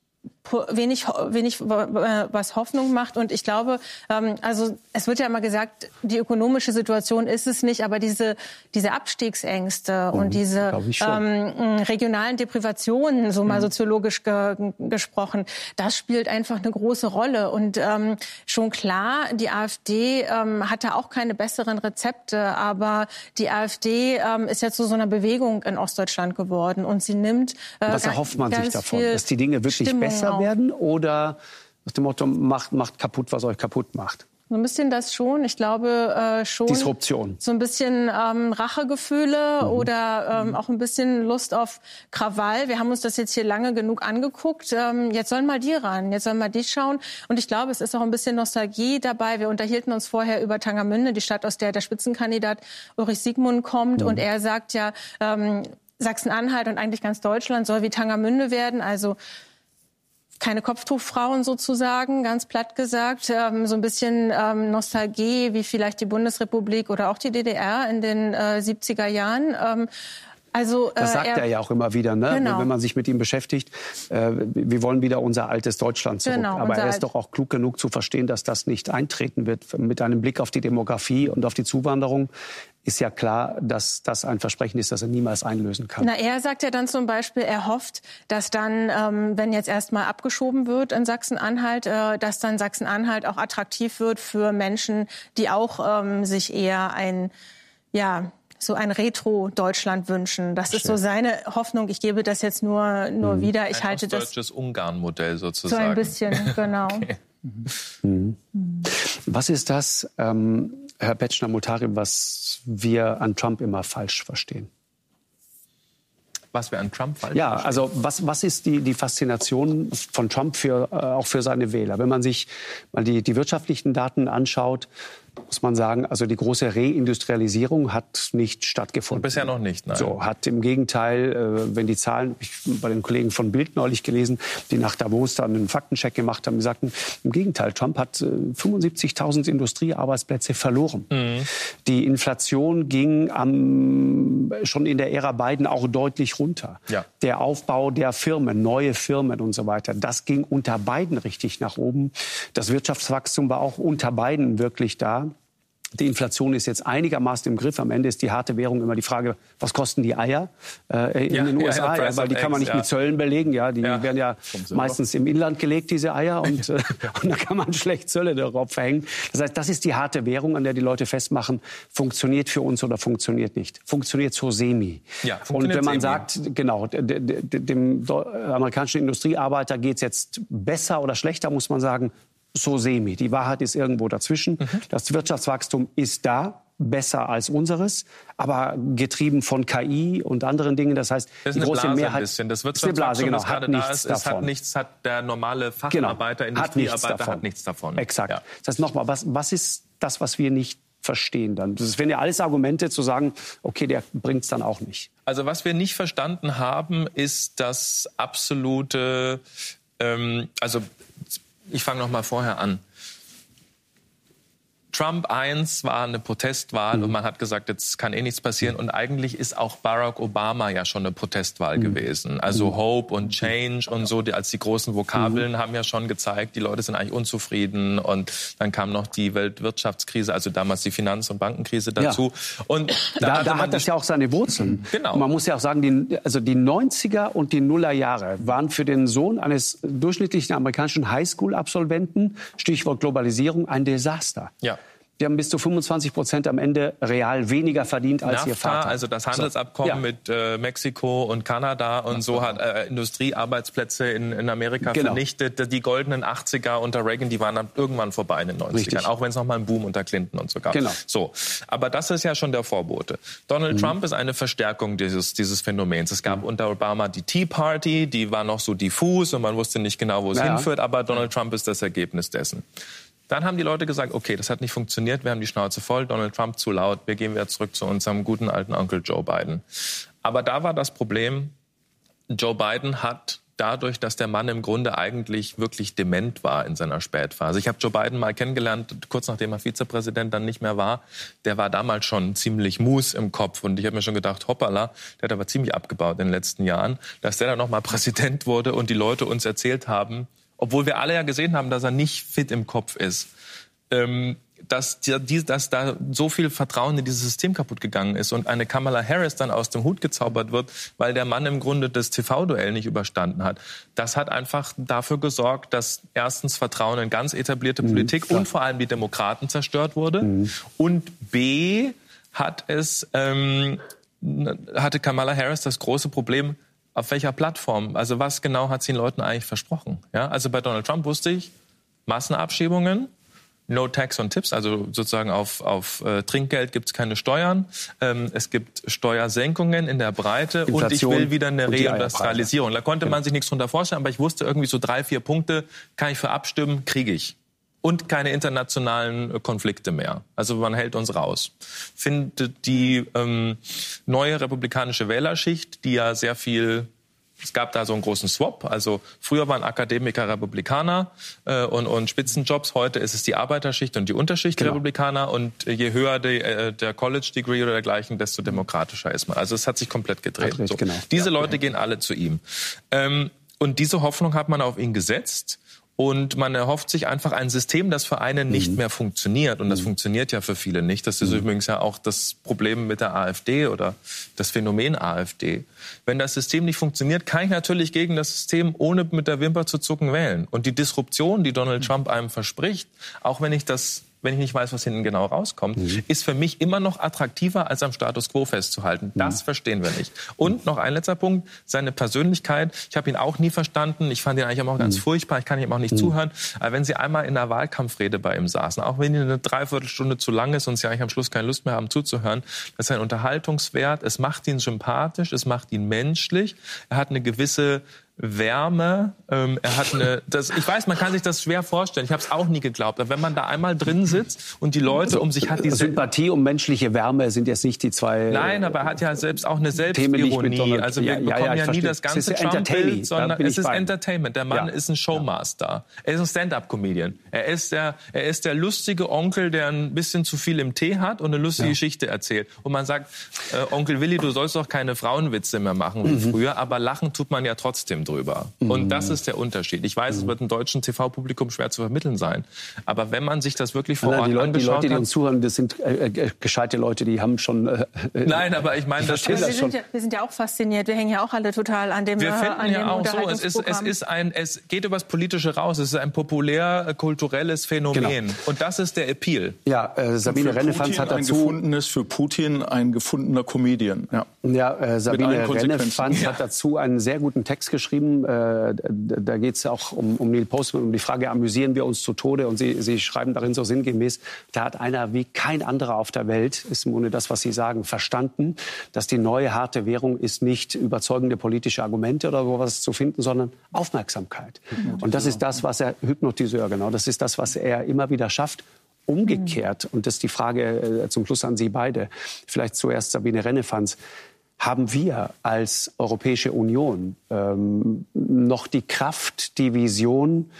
wenig, wenig was Hoffnung macht. Und ich glaube, also es wird ja immer gesagt, die ökonomische Situation ist es nicht, aber diese, diese Abstiegsängste mhm, und diese ähm, regionalen Deprivationen, so mal mhm. soziologisch ge gesprochen, das spielt einfach eine große Rolle. Und ähm, schon klar, die AfD ähm, hat da auch keine besseren Rezepte, aber die AfD ähm, ist jetzt zu so einer Bewegung in Ostdeutschland geworden und sie nimmt äh, Was erhofft man sich davon? Dass die Dinge wirklich Stimmung besser auch werden oder nach dem Motto, macht, macht kaputt, was euch kaputt macht? So ein bisschen das schon. Ich glaube äh, schon. Disruption. So ein bisschen ähm, Rachegefühle mhm. oder ähm, auch ein bisschen Lust auf Krawall. Wir haben uns das jetzt hier lange genug angeguckt. Ähm, jetzt sollen mal die ran, jetzt sollen mal die schauen. Und ich glaube, es ist auch ein bisschen Nostalgie dabei. Wir unterhielten uns vorher über Tangermünde, die Stadt, aus der der Spitzenkandidat Ulrich Siegmund kommt. Mhm. Und er sagt ja, ähm, Sachsen-Anhalt und eigentlich ganz Deutschland soll wie Tangermünde werden. Also keine Kopftuchfrauen sozusagen, ganz platt gesagt. Ähm, so ein bisschen ähm, Nostalgie, wie vielleicht die Bundesrepublik oder auch die D D R in den äh, siebziger Jahren. Ähm, Also, äh, das sagt er, er ja auch immer wieder, ne? Genau. Wenn man sich mit ihm beschäftigt. Äh, wir wollen wieder unser altes Deutschland zurück. Genau, Aber er ist alt. doch auch klug genug zu verstehen, dass das nicht eintreten wird. Mit einem Blick auf die Demografie und auf die Zuwanderung ist ja klar, dass das ein Versprechen ist, das er niemals einlösen kann. Na, er sagt ja dann zum Beispiel, er hofft, dass dann, ähm, wenn jetzt erstmal abgeschoben wird in Sachsen-Anhalt, äh, dass dann Sachsen-Anhalt auch attraktiv wird für Menschen, die auch ähm, sich eher ein, ja, so ein Retro-Deutschland wünschen. Das ist so seine Hoffnung. Ich gebe das jetzt nur, nur mhm. wieder. Ich ein halte das deutsches Ungarn-Modell sozusagen. So ein bisschen, genau. Okay. Mhm. Mhm. Was ist das, ähm, Herr Petschner-Multari, was wir an Trump immer falsch verstehen? Was wir an Trump falsch Ja, verstehen? also was, was ist die, die Faszination von Trump für, äh, auch für seine Wähler? Wenn man sich mal die, die wirtschaftlichen Daten anschaut, muss man sagen, also die große Reindustrialisierung hat nicht stattgefunden. Bisher noch nicht, nein. So, hat im Gegenteil, äh, wenn die Zahlen, ich bei den Kollegen von Bild neulich gelesen, die nach Davos dann einen Faktencheck gemacht haben, die sagten, im Gegenteil, Trump hat äh, fünfundsiebzigtausend Industriearbeitsplätze verloren. Mhm. Die Inflation ging am, schon in der Ära Biden auch deutlich runter. Ja. Der Aufbau der Firmen, neue Firmen und so weiter, das ging unter Biden richtig nach oben. Das Wirtschaftswachstum war auch unter Biden wirklich da. Die Inflation ist jetzt einigermaßen im Griff. Am Ende ist die harte Währung immer die Frage, was kosten die Eier äh, in ja, den U S A? Ja, ja, weil die kann man nicht eggs, mit Zöllen belegen. Ja, die ja. werden ja meistens im Inland gelegt, diese Eier. Und, äh, und da kann man schlecht Zölle darauf verhängen. Das heißt, das ist die harte Währung, an der die Leute festmachen, funktioniert für uns oder funktioniert nicht. Funktioniert so semi. Ja, und wenn man semi. sagt, genau, dem amerikanischen Industriearbeiter geht es jetzt besser oder schlechter, muss man sagen, so semi. Die Wahrheit ist irgendwo dazwischen. Mhm. Das Wirtschaftswachstum ist da, besser als unseres, aber getrieben von K I und anderen Dingen. Das heißt, das die große Blase Mehrheit ein bisschen. Das ist eine Blase, genau, hat nichts ist, davon. Es hat nichts, hat der normale Facharbeiter, genau, Industriearbeiter hat nichts davon. Hat nichts davon. Exakt. Ja. Das heißt nochmal, was, was ist das, was wir nicht verstehen dann? Das wären ja alles Argumente zu sagen, okay, der bringt es dann auch nicht. Also was wir nicht verstanden haben, ist das absolute, ähm, also ich fange noch mal vorher an. Trump eins war eine Protestwahl mhm. und man hat gesagt, jetzt kann eh nichts passieren. Und eigentlich ist auch Barack Obama ja schon eine Protestwahl mhm. gewesen. Also mhm. Hope und Change und so, die, als die großen Vokabeln mhm. haben ja schon gezeigt, die Leute sind eigentlich unzufrieden. Und dann kam noch die Weltwirtschaftskrise, also damals die Finanz- und Bankenkrise dazu. Ja. Und da, da, da hat das ja auch seine Wurzeln. Genau. Und man muss ja auch sagen, die, also die neunziger und die Nullerjahre waren für den Sohn eines durchschnittlichen amerikanischen Highschool-Absolventen, Stichwort Globalisierung, ein Desaster. Ja. Die haben bis zu fünfundzwanzig Prozent am Ende real weniger verdient als NAFTA, ihr Vater. Also das Handelsabkommen so. ja. mit äh, Mexiko und Kanada und NAFTA. so hat äh, Industriearbeitsplätze in, in Amerika genau. vernichtet. Die goldenen achtziger unter Reagan, die waren dann irgendwann vorbei in den neunzigern. Richtig. Auch wenn es noch mal einen Boom unter Clinton und so gab. Genau. So. Aber das ist ja schon der Vorbote. Donald mhm. Trump ist eine Verstärkung dieses, dieses Phänomens. Es gab mhm. unter Obama die Tea Party, die war noch so diffus und man wusste nicht genau, wo es naja. hinführt. Aber Donald Trump ist das Ergebnis dessen. Dann haben die Leute gesagt, okay, das hat nicht funktioniert, wir haben die Schnauze voll, Donald Trump zu laut, wir gehen wieder zurück zu unserem guten alten Onkel Joe Biden. Aber da war das Problem, Joe Biden hat dadurch, dass der Mann im Grunde eigentlich wirklich dement war in seiner Spätphase. Ich habe Joe Biden mal kennengelernt, kurz nachdem er Vizepräsident dann nicht mehr war. Der war damals schon ziemlich mus im Kopf und ich habe mir schon gedacht, hoppala, der hat aber ziemlich abgebaut in den letzten Jahren, dass der dann noch mal Präsident wurde und die Leute uns erzählt haben, obwohl wir alle ja gesehen haben, dass er nicht fit im Kopf ist, ähm, dass, die, dass da so viel Vertrauen in dieses System kaputt gegangen ist und eine Kamala Harris dann aus dem Hut gezaubert wird, weil der Mann im Grunde das T V-Duell nicht überstanden hat. Das hat einfach dafür gesorgt, dass erstens Vertrauen in ganz etablierte Politik mhm, und vor allem die Demokraten zerstört wurde. Mhm. Und B hat es, ähm, hatte Kamala Harris das große Problem, auf welcher Plattform? Also was genau hat sie den Leuten eigentlich versprochen? Ja, also bei Donald Trump wusste ich, Massenabschiebungen, No Tax on Tips, also sozusagen auf, auf äh, Trinkgeld gibt es keine Steuern. Ähm, es gibt Steuersenkungen in der Breite Inflation und ich will wieder eine Reindustrialisierung. Da konnte genau. man sich nichts drunter vorstellen, aber ich wusste irgendwie so drei, vier Punkte, kann ich für abstimmen, kriege ich. Und keine internationalen Konflikte mehr. Also man hält uns raus. Findet die ähm, neue republikanische Wählerschicht, die ja sehr viel, es gab da so einen großen Swap. Also früher waren Akademiker Republikaner äh, und, und Spitzenjobs. Heute ist es die Arbeiterschicht und die Unterschicht genau. Republikaner. Und je höher die, äh, der College-Degree oder dergleichen, desto demokratischer ist man. Also es hat sich komplett gedreht. So. Genau. Diese ja, Leute okay. gehen alle zu ihm. Ähm, und diese Hoffnung hat man auf ihn gesetzt. Und man erhofft sich einfach ein System, das für einen nicht mehr funktioniert. Und das funktioniert ja für viele nicht. Das ist mhm. übrigens ja auch das Problem mit der AfD oder das Phänomen AfD. Wenn das System nicht funktioniert, kann ich natürlich gegen das System ohne mit der Wimper zu zucken wählen. Und die Disruption, die Donald Trump einem verspricht, auch wenn ich das wenn ich nicht weiß, was hinten genau rauskommt, mhm. ist für mich immer noch attraktiver, als am Status quo festzuhalten. Das mhm. verstehen wir nicht. Und noch ein letzter Punkt, seine Persönlichkeit. Ich habe ihn auch nie verstanden. Ich fand ihn eigentlich auch ganz mhm. furchtbar. Ich kann ihm auch nicht mhm. zuhören. Aber wenn Sie einmal in einer Wahlkampfrede bei ihm saßen, auch wenn die eine Dreiviertelstunde zu lang ist und Sie eigentlich am Schluss keine Lust mehr haben zuzuhören, das ist ein Unterhaltungswert. Es macht ihn sympathisch, es macht ihn menschlich. Er hat eine gewisse Wärme, ähm, er hat eine, das, ich weiß, man kann sich das schwer vorstellen, ich habe es auch nie geglaubt, aber wenn man da einmal drin sitzt und die Leute also, um sich hat, diese Sympathie und menschliche Wärme sind jetzt nicht die zwei. Nein, aber er hat ja selbst auch eine Selbstironie, also wir ja, bekommen ja, ja, ja nie das ganze Trump-Bild, sondern es ist bei. Entertainment, der Mann ja. ist ein Showmaster, er ist ein Stand-up-Comedian, er ist der, er ist der lustige Onkel, der ein bisschen zu viel im Tee hat und eine lustige ja. Geschichte erzählt und man sagt, äh, Onkel Willi, du sollst doch keine Frauenwitze mehr machen wie mhm. früher, aber lachen tut man ja trotzdem drüber. Und das ist der Unterschied. Ich weiß, es wird einem deutschen T V-Publikum schwer zu vermitteln sein. Aber wenn man sich das wirklich vor Ort die Leute, angeschaut die Leute, die hat, uns zuhören, das sind äh, äh, gescheite Leute, die haben schon... Äh, Nein, aber ich meine, das, das wir, sind ja, wir sind ja auch fasziniert. Wir hängen ja auch alle total an dem Wir finden an ja dem auch so, es, ist, es, ist ein, es geht übers Politische raus. Es ist ein populär-kulturelles Phänomen. Genau. Und das ist der Appeal. Ja, äh, Sabine Rennefanz hat dazu... Ein gefundenes, für Putin ein gefundener Comedian. Ja, ja äh, Sabine Rennefanz ja. hat dazu einen sehr guten Text geschrieben. Äh, Da geht es auch um, um Neil Postman, um die Frage, amüsieren wir uns zu Tode? Und Sie, Sie schreiben darin so sinngemäß, da hat einer wie kein anderer auf der Welt, ist im Grunde das, was Sie sagen, verstanden, dass die neue harte Währung ist nicht überzeugende politische Argumente oder sowas zu finden, sondern Aufmerksamkeit. Und das ist das, was er, Hypnotiseur, genau, das ist das, was er immer wieder schafft. Umgekehrt, und das ist die Frage äh, zum Schluss an Sie beide, vielleicht zuerst Sabine Rennefanz, haben wir als Europäische Union ähm, noch die Kraft, die Vision,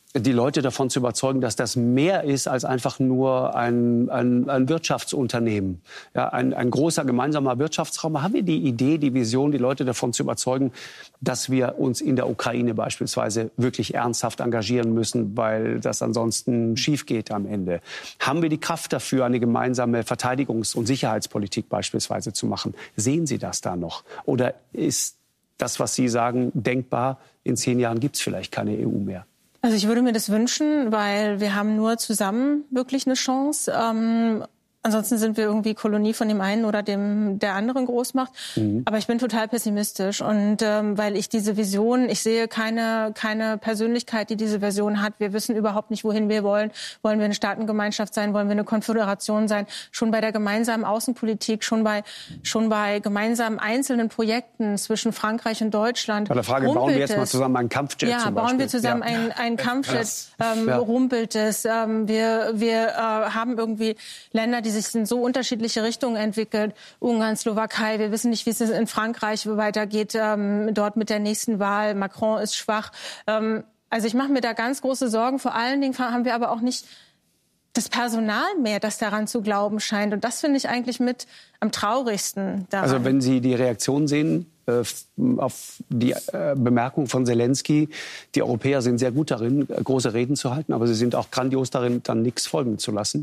die Leute davon zu überzeugen, dass das mehr ist als einfach nur ein, ein, ein Wirtschaftsunternehmen, ja, ein, ein großer gemeinsamer Wirtschaftsraum. Haben wir die Idee, die Vision, die Leute davon zu überzeugen, dass wir uns in der Ukraine beispielsweise wirklich ernsthaft engagieren müssen, weil das ansonsten schief geht am Ende? Haben wir die Kraft dafür, eine gemeinsame Verteidigungs- und Sicherheitspolitik beispielsweise zu machen? Sehen Sie das da noch? Oder ist das, was Sie sagen, denkbar, in zehn Jahren gibt es vielleicht keine E U mehr? Also ich würde mir das wünschen, weil wir haben nur zusammen wirklich eine Chance. Ähm, ansonsten sind wir irgendwie Kolonie von dem einen oder dem der anderen Großmacht. Mhm. Aber ich bin total pessimistisch und ähm, weil ich diese Vision, ich sehe keine keine Persönlichkeit, die diese Vision hat. Wir wissen überhaupt nicht, wohin wir wollen. Wollen wir eine Staatengemeinschaft sein? Wollen wir eine Konföderation sein? Schon bei der gemeinsamen Außenpolitik, schon bei schon bei gemeinsamen einzelnen Projekten zwischen Frankreich und Deutschland. Bei der Frage, bauen wir jetzt mal zusammen einen Kampfjet ja, zum Beispiel? bauen wir zusammen ja. einen, einen Kampfjet, ähm, ja. rumpelt es. Ähm, wir wir äh, haben irgendwie Länder, die sich in so unterschiedliche Richtungen entwickelt. Ungarn, Slowakei, wir wissen nicht, wie es in Frankreich weitergeht, ähm, dort mit der nächsten Wahl. Macron ist schwach. Ähm, also ich mache mir da ganz große Sorgen. Vor allen Dingen haben wir aber auch nicht das Personal mehr, das daran zu glauben scheint. Und das finde ich eigentlich mit am traurigsten daran. Also wenn Sie die Reaktion sehen äh, auf die äh, Bemerkung von Zelensky, die Europäer sind sehr gut darin, große Reden zu halten, aber sie sind auch grandios darin, dann nichts folgen zu lassen.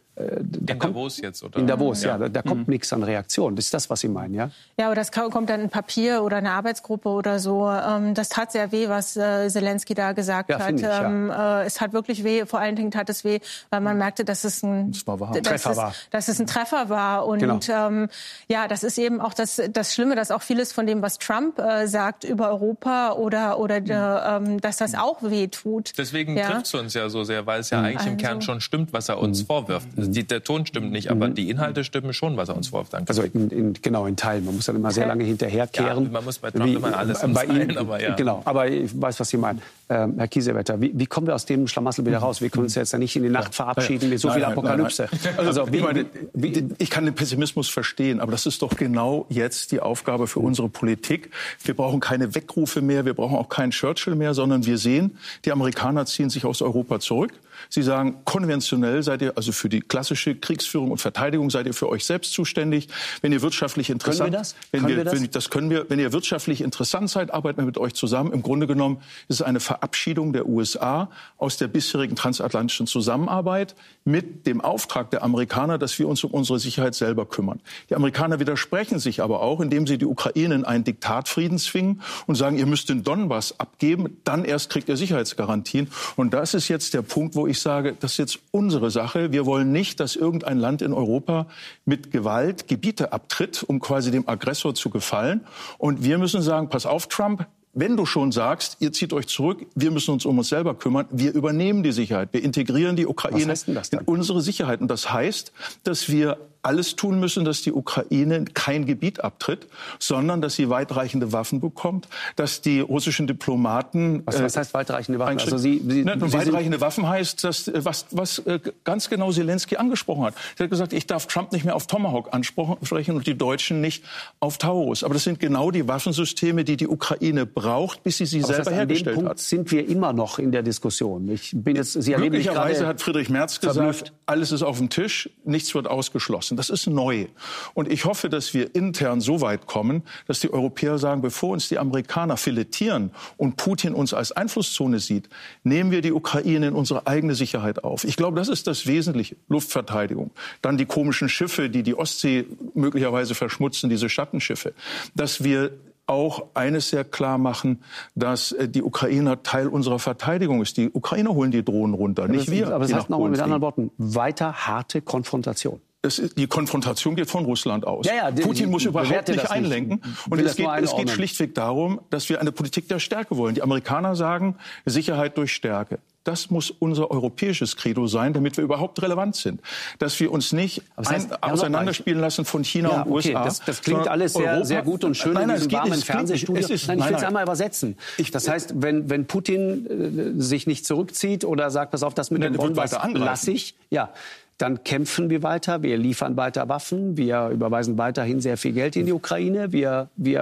Da in kommt, Davos jetzt, oder? In Davos, ja. ja da, da kommt mhm. nichts an Reaktion. Das ist das, was Sie meinen, ja? Ja, aber das kommt dann ein Papier oder eine Arbeitsgruppe oder so. Das tat sehr weh, was Zelensky da gesagt ja, hat. Ich, ja. Es hat wirklich weh. Vor allen Dingen tat es weh, weil man merkte, dass es ein, das war wahr. dass Treffer es, war. Dass es ein Treffer war. Und genau. ähm, ja, das ist eben auch das, das Schlimme, dass auch vieles von dem, was Trump äh, sagt über Europa oder, oder mhm. äh, dass das auch weh tut. Deswegen ja? trifft es uns ja so sehr, weil es ja eigentlich also. im Kern schon stimmt, was er uns mhm. vorwirft. Also die, der Ton stimmt nicht, aber mhm. die Inhalte stimmen schon, was er uns vorwirft. Also in, in, genau, in Teilen. Man muss dann immer sehr lange hinterherkehren. Ja, man muss bei Trump wie, immer alles bei ihm, aber ja. Genau, aber ich weiß, was Sie meinen. Ähm, Herr Kiesewetter, wie, wie kommen wir aus dem Schlamassel wieder raus? Wir können uns jetzt ja nicht in die Nacht verabschieden mit so viel Apokalypse. Nein, nein. Also, also wie, ich, meine, wie, ich kann den Pessimismus verstehen, aber das ist doch genau jetzt die Aufgabe für unsere Politik. Wir brauchen keine Weckrufe mehr, wir brauchen auch keinen Churchill mehr, sondern wir sehen, die Amerikaner ziehen sich aus Europa zurück. Sie sagen, konventionell seid ihr, also für die klassische Kriegsführung und Verteidigung seid ihr für euch selbst zuständig. Wenn ihr wirtschaftlich interessant, können wir das? Wenn können wir, wir das? Wenn, das können wir. Wenn ihr wirtschaftlich interessant seid, arbeiten wir mit euch zusammen. Im Grunde genommen ist es eine Verabschiedung der U S A aus der bisherigen transatlantischen Zusammenarbeit mit dem Auftrag der Amerikaner, dass wir uns um unsere Sicherheit selber kümmern. Die Amerikaner widersprechen sich aber auch, indem sie die Ukraine in einen Diktatfrieden zwingen und sagen, ihr müsst den Donbass abgeben, dann erst kriegt ihr Sicherheitsgarantien. Und das ist jetzt der Punkt, wo ich sage, das ist jetzt unsere Sache. Wir wollen nicht, dass irgendein Land in Europa mit Gewalt Gebiete abtritt, um quasi dem Aggressor zu gefallen. Und wir müssen sagen, pass auf, Trump, wenn du schon sagst, ihr zieht euch zurück, wir müssen uns um uns selber kümmern, wir übernehmen die Sicherheit, wir integrieren die Ukraine in unsere Sicherheit. Und das heißt, dass wir alles tun müssen, dass die Ukraine kein Gebiet abtritt, sondern dass sie weitreichende Waffen bekommt, dass die russischen Diplomaten... Was, was heißt weitreichende Waffen? Also Sie, Sie, ne, Sie weitreichende Waffen heißt, dass, was, was äh, ganz genau Zelensky angesprochen hat. Er hat gesagt, ich darf Trump nicht mehr auf Tomahawk ansprechen und die Deutschen nicht auf Taurus. Aber das sind genau die Waffensysteme, die die Ukraine braucht, bis sie sie Aber selber das heißt, hergestellt an dem Punkt hat. Sind wir immer noch in der Diskussion? Ich bin jetzt, Sie erleben mich Möglicherweise hat Friedrich Merz gesagt, verblüfft. Alles ist auf dem Tisch, nichts wird ausgeschlossen. Das ist neu. Und ich hoffe, dass wir intern so weit kommen, dass die Europäer sagen, bevor uns die Amerikaner filetieren und Putin uns als Einflusszone sieht, nehmen wir die Ukraine in unsere eigene Sicherheit auf. Ich glaube, das ist das Wesentliche. Luftverteidigung. Dann die komischen Schiffe, die die Ostsee möglicherweise verschmutzen, diese Schattenschiffe. Dass wir auch eines sehr klar machen, dass die Ukrainer Teil unserer Verteidigung ist. Die Ukrainer holen die Drohnen runter, aber nicht das, wir. Aber das heißt nochmal mit anderen Worten, weiter harte Konfrontation. Es ist, die Konfrontation geht von Russland aus. Ja, ja, die, Putin muss überhaupt nicht einlenken. Nicht. Und es geht, es geht schlichtweg darum, dass wir eine Politik der Stärke wollen. Die Amerikaner sagen, Sicherheit durch Stärke. Das muss unser europäisches Credo sein, damit wir überhaupt relevant sind. Dass wir uns nicht das heißt, ein, auseinanderspielen lassen von China ja, und U S A. Okay, das, das klingt alles sehr, Europa, sehr gut und schön nein, nein, in diesem geht, warmen Fernsehstudio. Ist, nein, ich will es nein. einmal übersetzen. Ich, das heißt, wenn, wenn Putin äh, sich nicht zurückzieht oder sagt, pass auf, das mit nein, dem Donbass lasse ich, ja, dann kämpfen wir weiter, wir liefern weiter Waffen, wir überweisen weiterhin sehr viel Geld in die Ukraine, wir, wir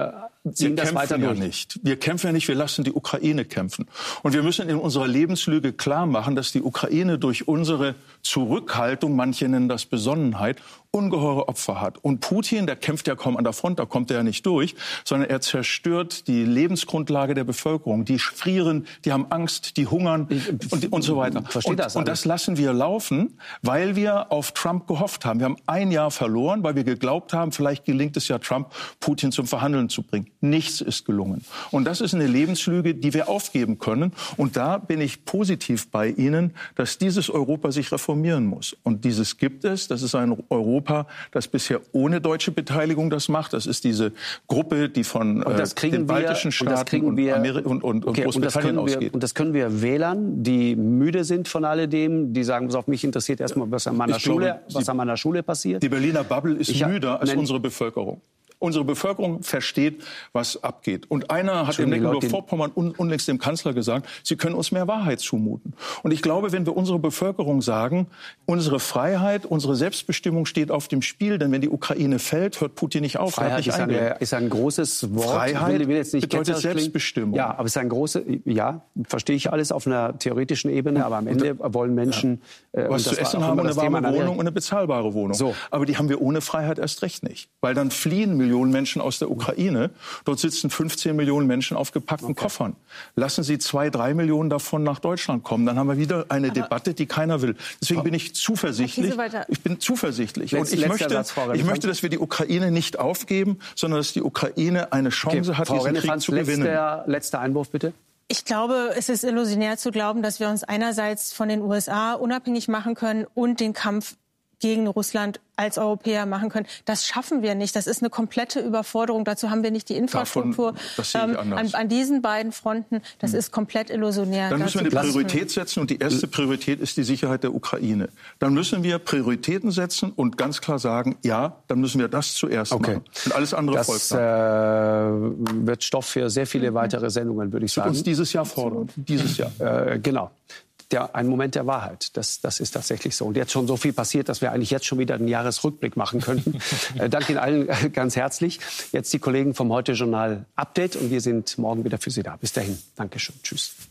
ziehen das weiter durch. Ja nicht. Wir kämpfen ja nicht, wir lassen die Ukraine kämpfen. Und wir müssen in unserer Lebenslüge klar machen, dass die Ukraine durch unsere Zurückhaltung, manche nennen das Besonnenheit, ungeheure Opfer hat. Und Putin, der kämpft ja kaum an der Front, da kommt er ja nicht durch, sondern er zerstört die Lebensgrundlage der Bevölkerung. Die frieren, die haben Angst, die hungern und, und so weiter. Verstehe und, das und das lassen wir laufen, weil wir auf Trump gehofft haben. Wir haben ein Jahr verloren, weil wir geglaubt haben, vielleicht gelingt es ja Trump, Putin zum Verhandeln zu bringen. Nichts ist gelungen. Und das ist eine Lebenslüge, die wir aufgeben können. Und da bin ich positiv bei Ihnen, dass dieses Europa sich reformieren muss. Und dieses gibt es. Das ist ein Europa, das bisher ohne deutsche Beteiligung das macht. Das ist diese Gruppe, die von und das äh, den baltischen Staaten und, das und, wir, Ameri- und, und, okay, und Großbritannien und das wir, ausgeht. Und das können wir Wählern, die müde sind von alledem, die sagen, was auf mich interessiert erstmal, was an meiner, ich Schule, glaube, was die, an meiner Schule passiert. Die Berliner Bubble ist ich müder als nein, unsere Bevölkerung. Unsere Bevölkerung versteht, was abgeht. Und einer hat in Mecklenburg-Vorpommern un, unlängst dem Kanzler gesagt, sie können uns mehr Wahrheit zumuten. Und ich glaube, wenn wir unserer Bevölkerung sagen, unsere Freiheit, unsere Selbstbestimmung steht auf dem Spiel, denn wenn die Ukraine fällt, hört Putin nicht auf. Freiheit nicht ist, eine, ist ein großes Wort. Freiheit will, will jetzt nicht bedeutet Selbstbestimmung. Ja, aber es ist ein großes, ja, verstehe ich alles auf einer theoretischen Ebene, aber am Ende wollen Menschen ja. was äh, zu essen haben, eine warme Wohnung und eine bezahlbare Wohnung. So. Aber die haben wir ohne Freiheit erst recht nicht, weil dann fliehen Millionen Menschen aus der Ukraine. Dort sitzen fünfzehn Millionen Menschen auf gepackten okay. Koffern. Lassen Sie zwei, drei Millionen davon nach Deutschland kommen. Dann haben wir wieder eine Aber Debatte, die keiner will. Deswegen bin ich zuversichtlich. Ich bin zuversichtlich. Letz, Und ich möchte, Satz, ich möchte, dass wir die Ukraine nicht aufgeben, sondern dass die Ukraine eine Chance okay. hat, Frau diesen Krieg Rennefanz, zu gewinnen. Letzter, letzter Einwurf, bitte. Ich glaube, es ist illusionär zu glauben, dass wir uns einerseits von den U S A unabhängig machen können und den Kampf gegen Russland als Europäer machen können. Das schaffen wir nicht. Das ist eine komplette Überforderung. Dazu haben wir nicht die Infrastruktur. Davon, ähm, an, an diesen beiden Fronten. Das ist komplett illusionär. Dann müssen wir eine Priorität setzen und die erste Priorität ist die Sicherheit der Ukraine. Dann müssen wir Prioritäten setzen und ganz klar sagen, ja, dann müssen wir das zuerst okay. machen. Und alles andere folgt dann. Das äh, wird Stoff für sehr viele weitere Sendungen, würde ich sagen. Uns dieses Jahr fordern. Dieses Jahr. Äh, genau. Der, ein Moment der Wahrheit. Das, das ist tatsächlich so. Und jetzt schon so viel passiert, dass wir eigentlich jetzt schon wieder einen Jahresrückblick machen könnten. äh, danke Ihnen allen äh, ganz herzlich. Jetzt die Kollegen vom Heute-Journal Update und wir sind morgen wieder für Sie da. Bis dahin. Dankeschön. Tschüss.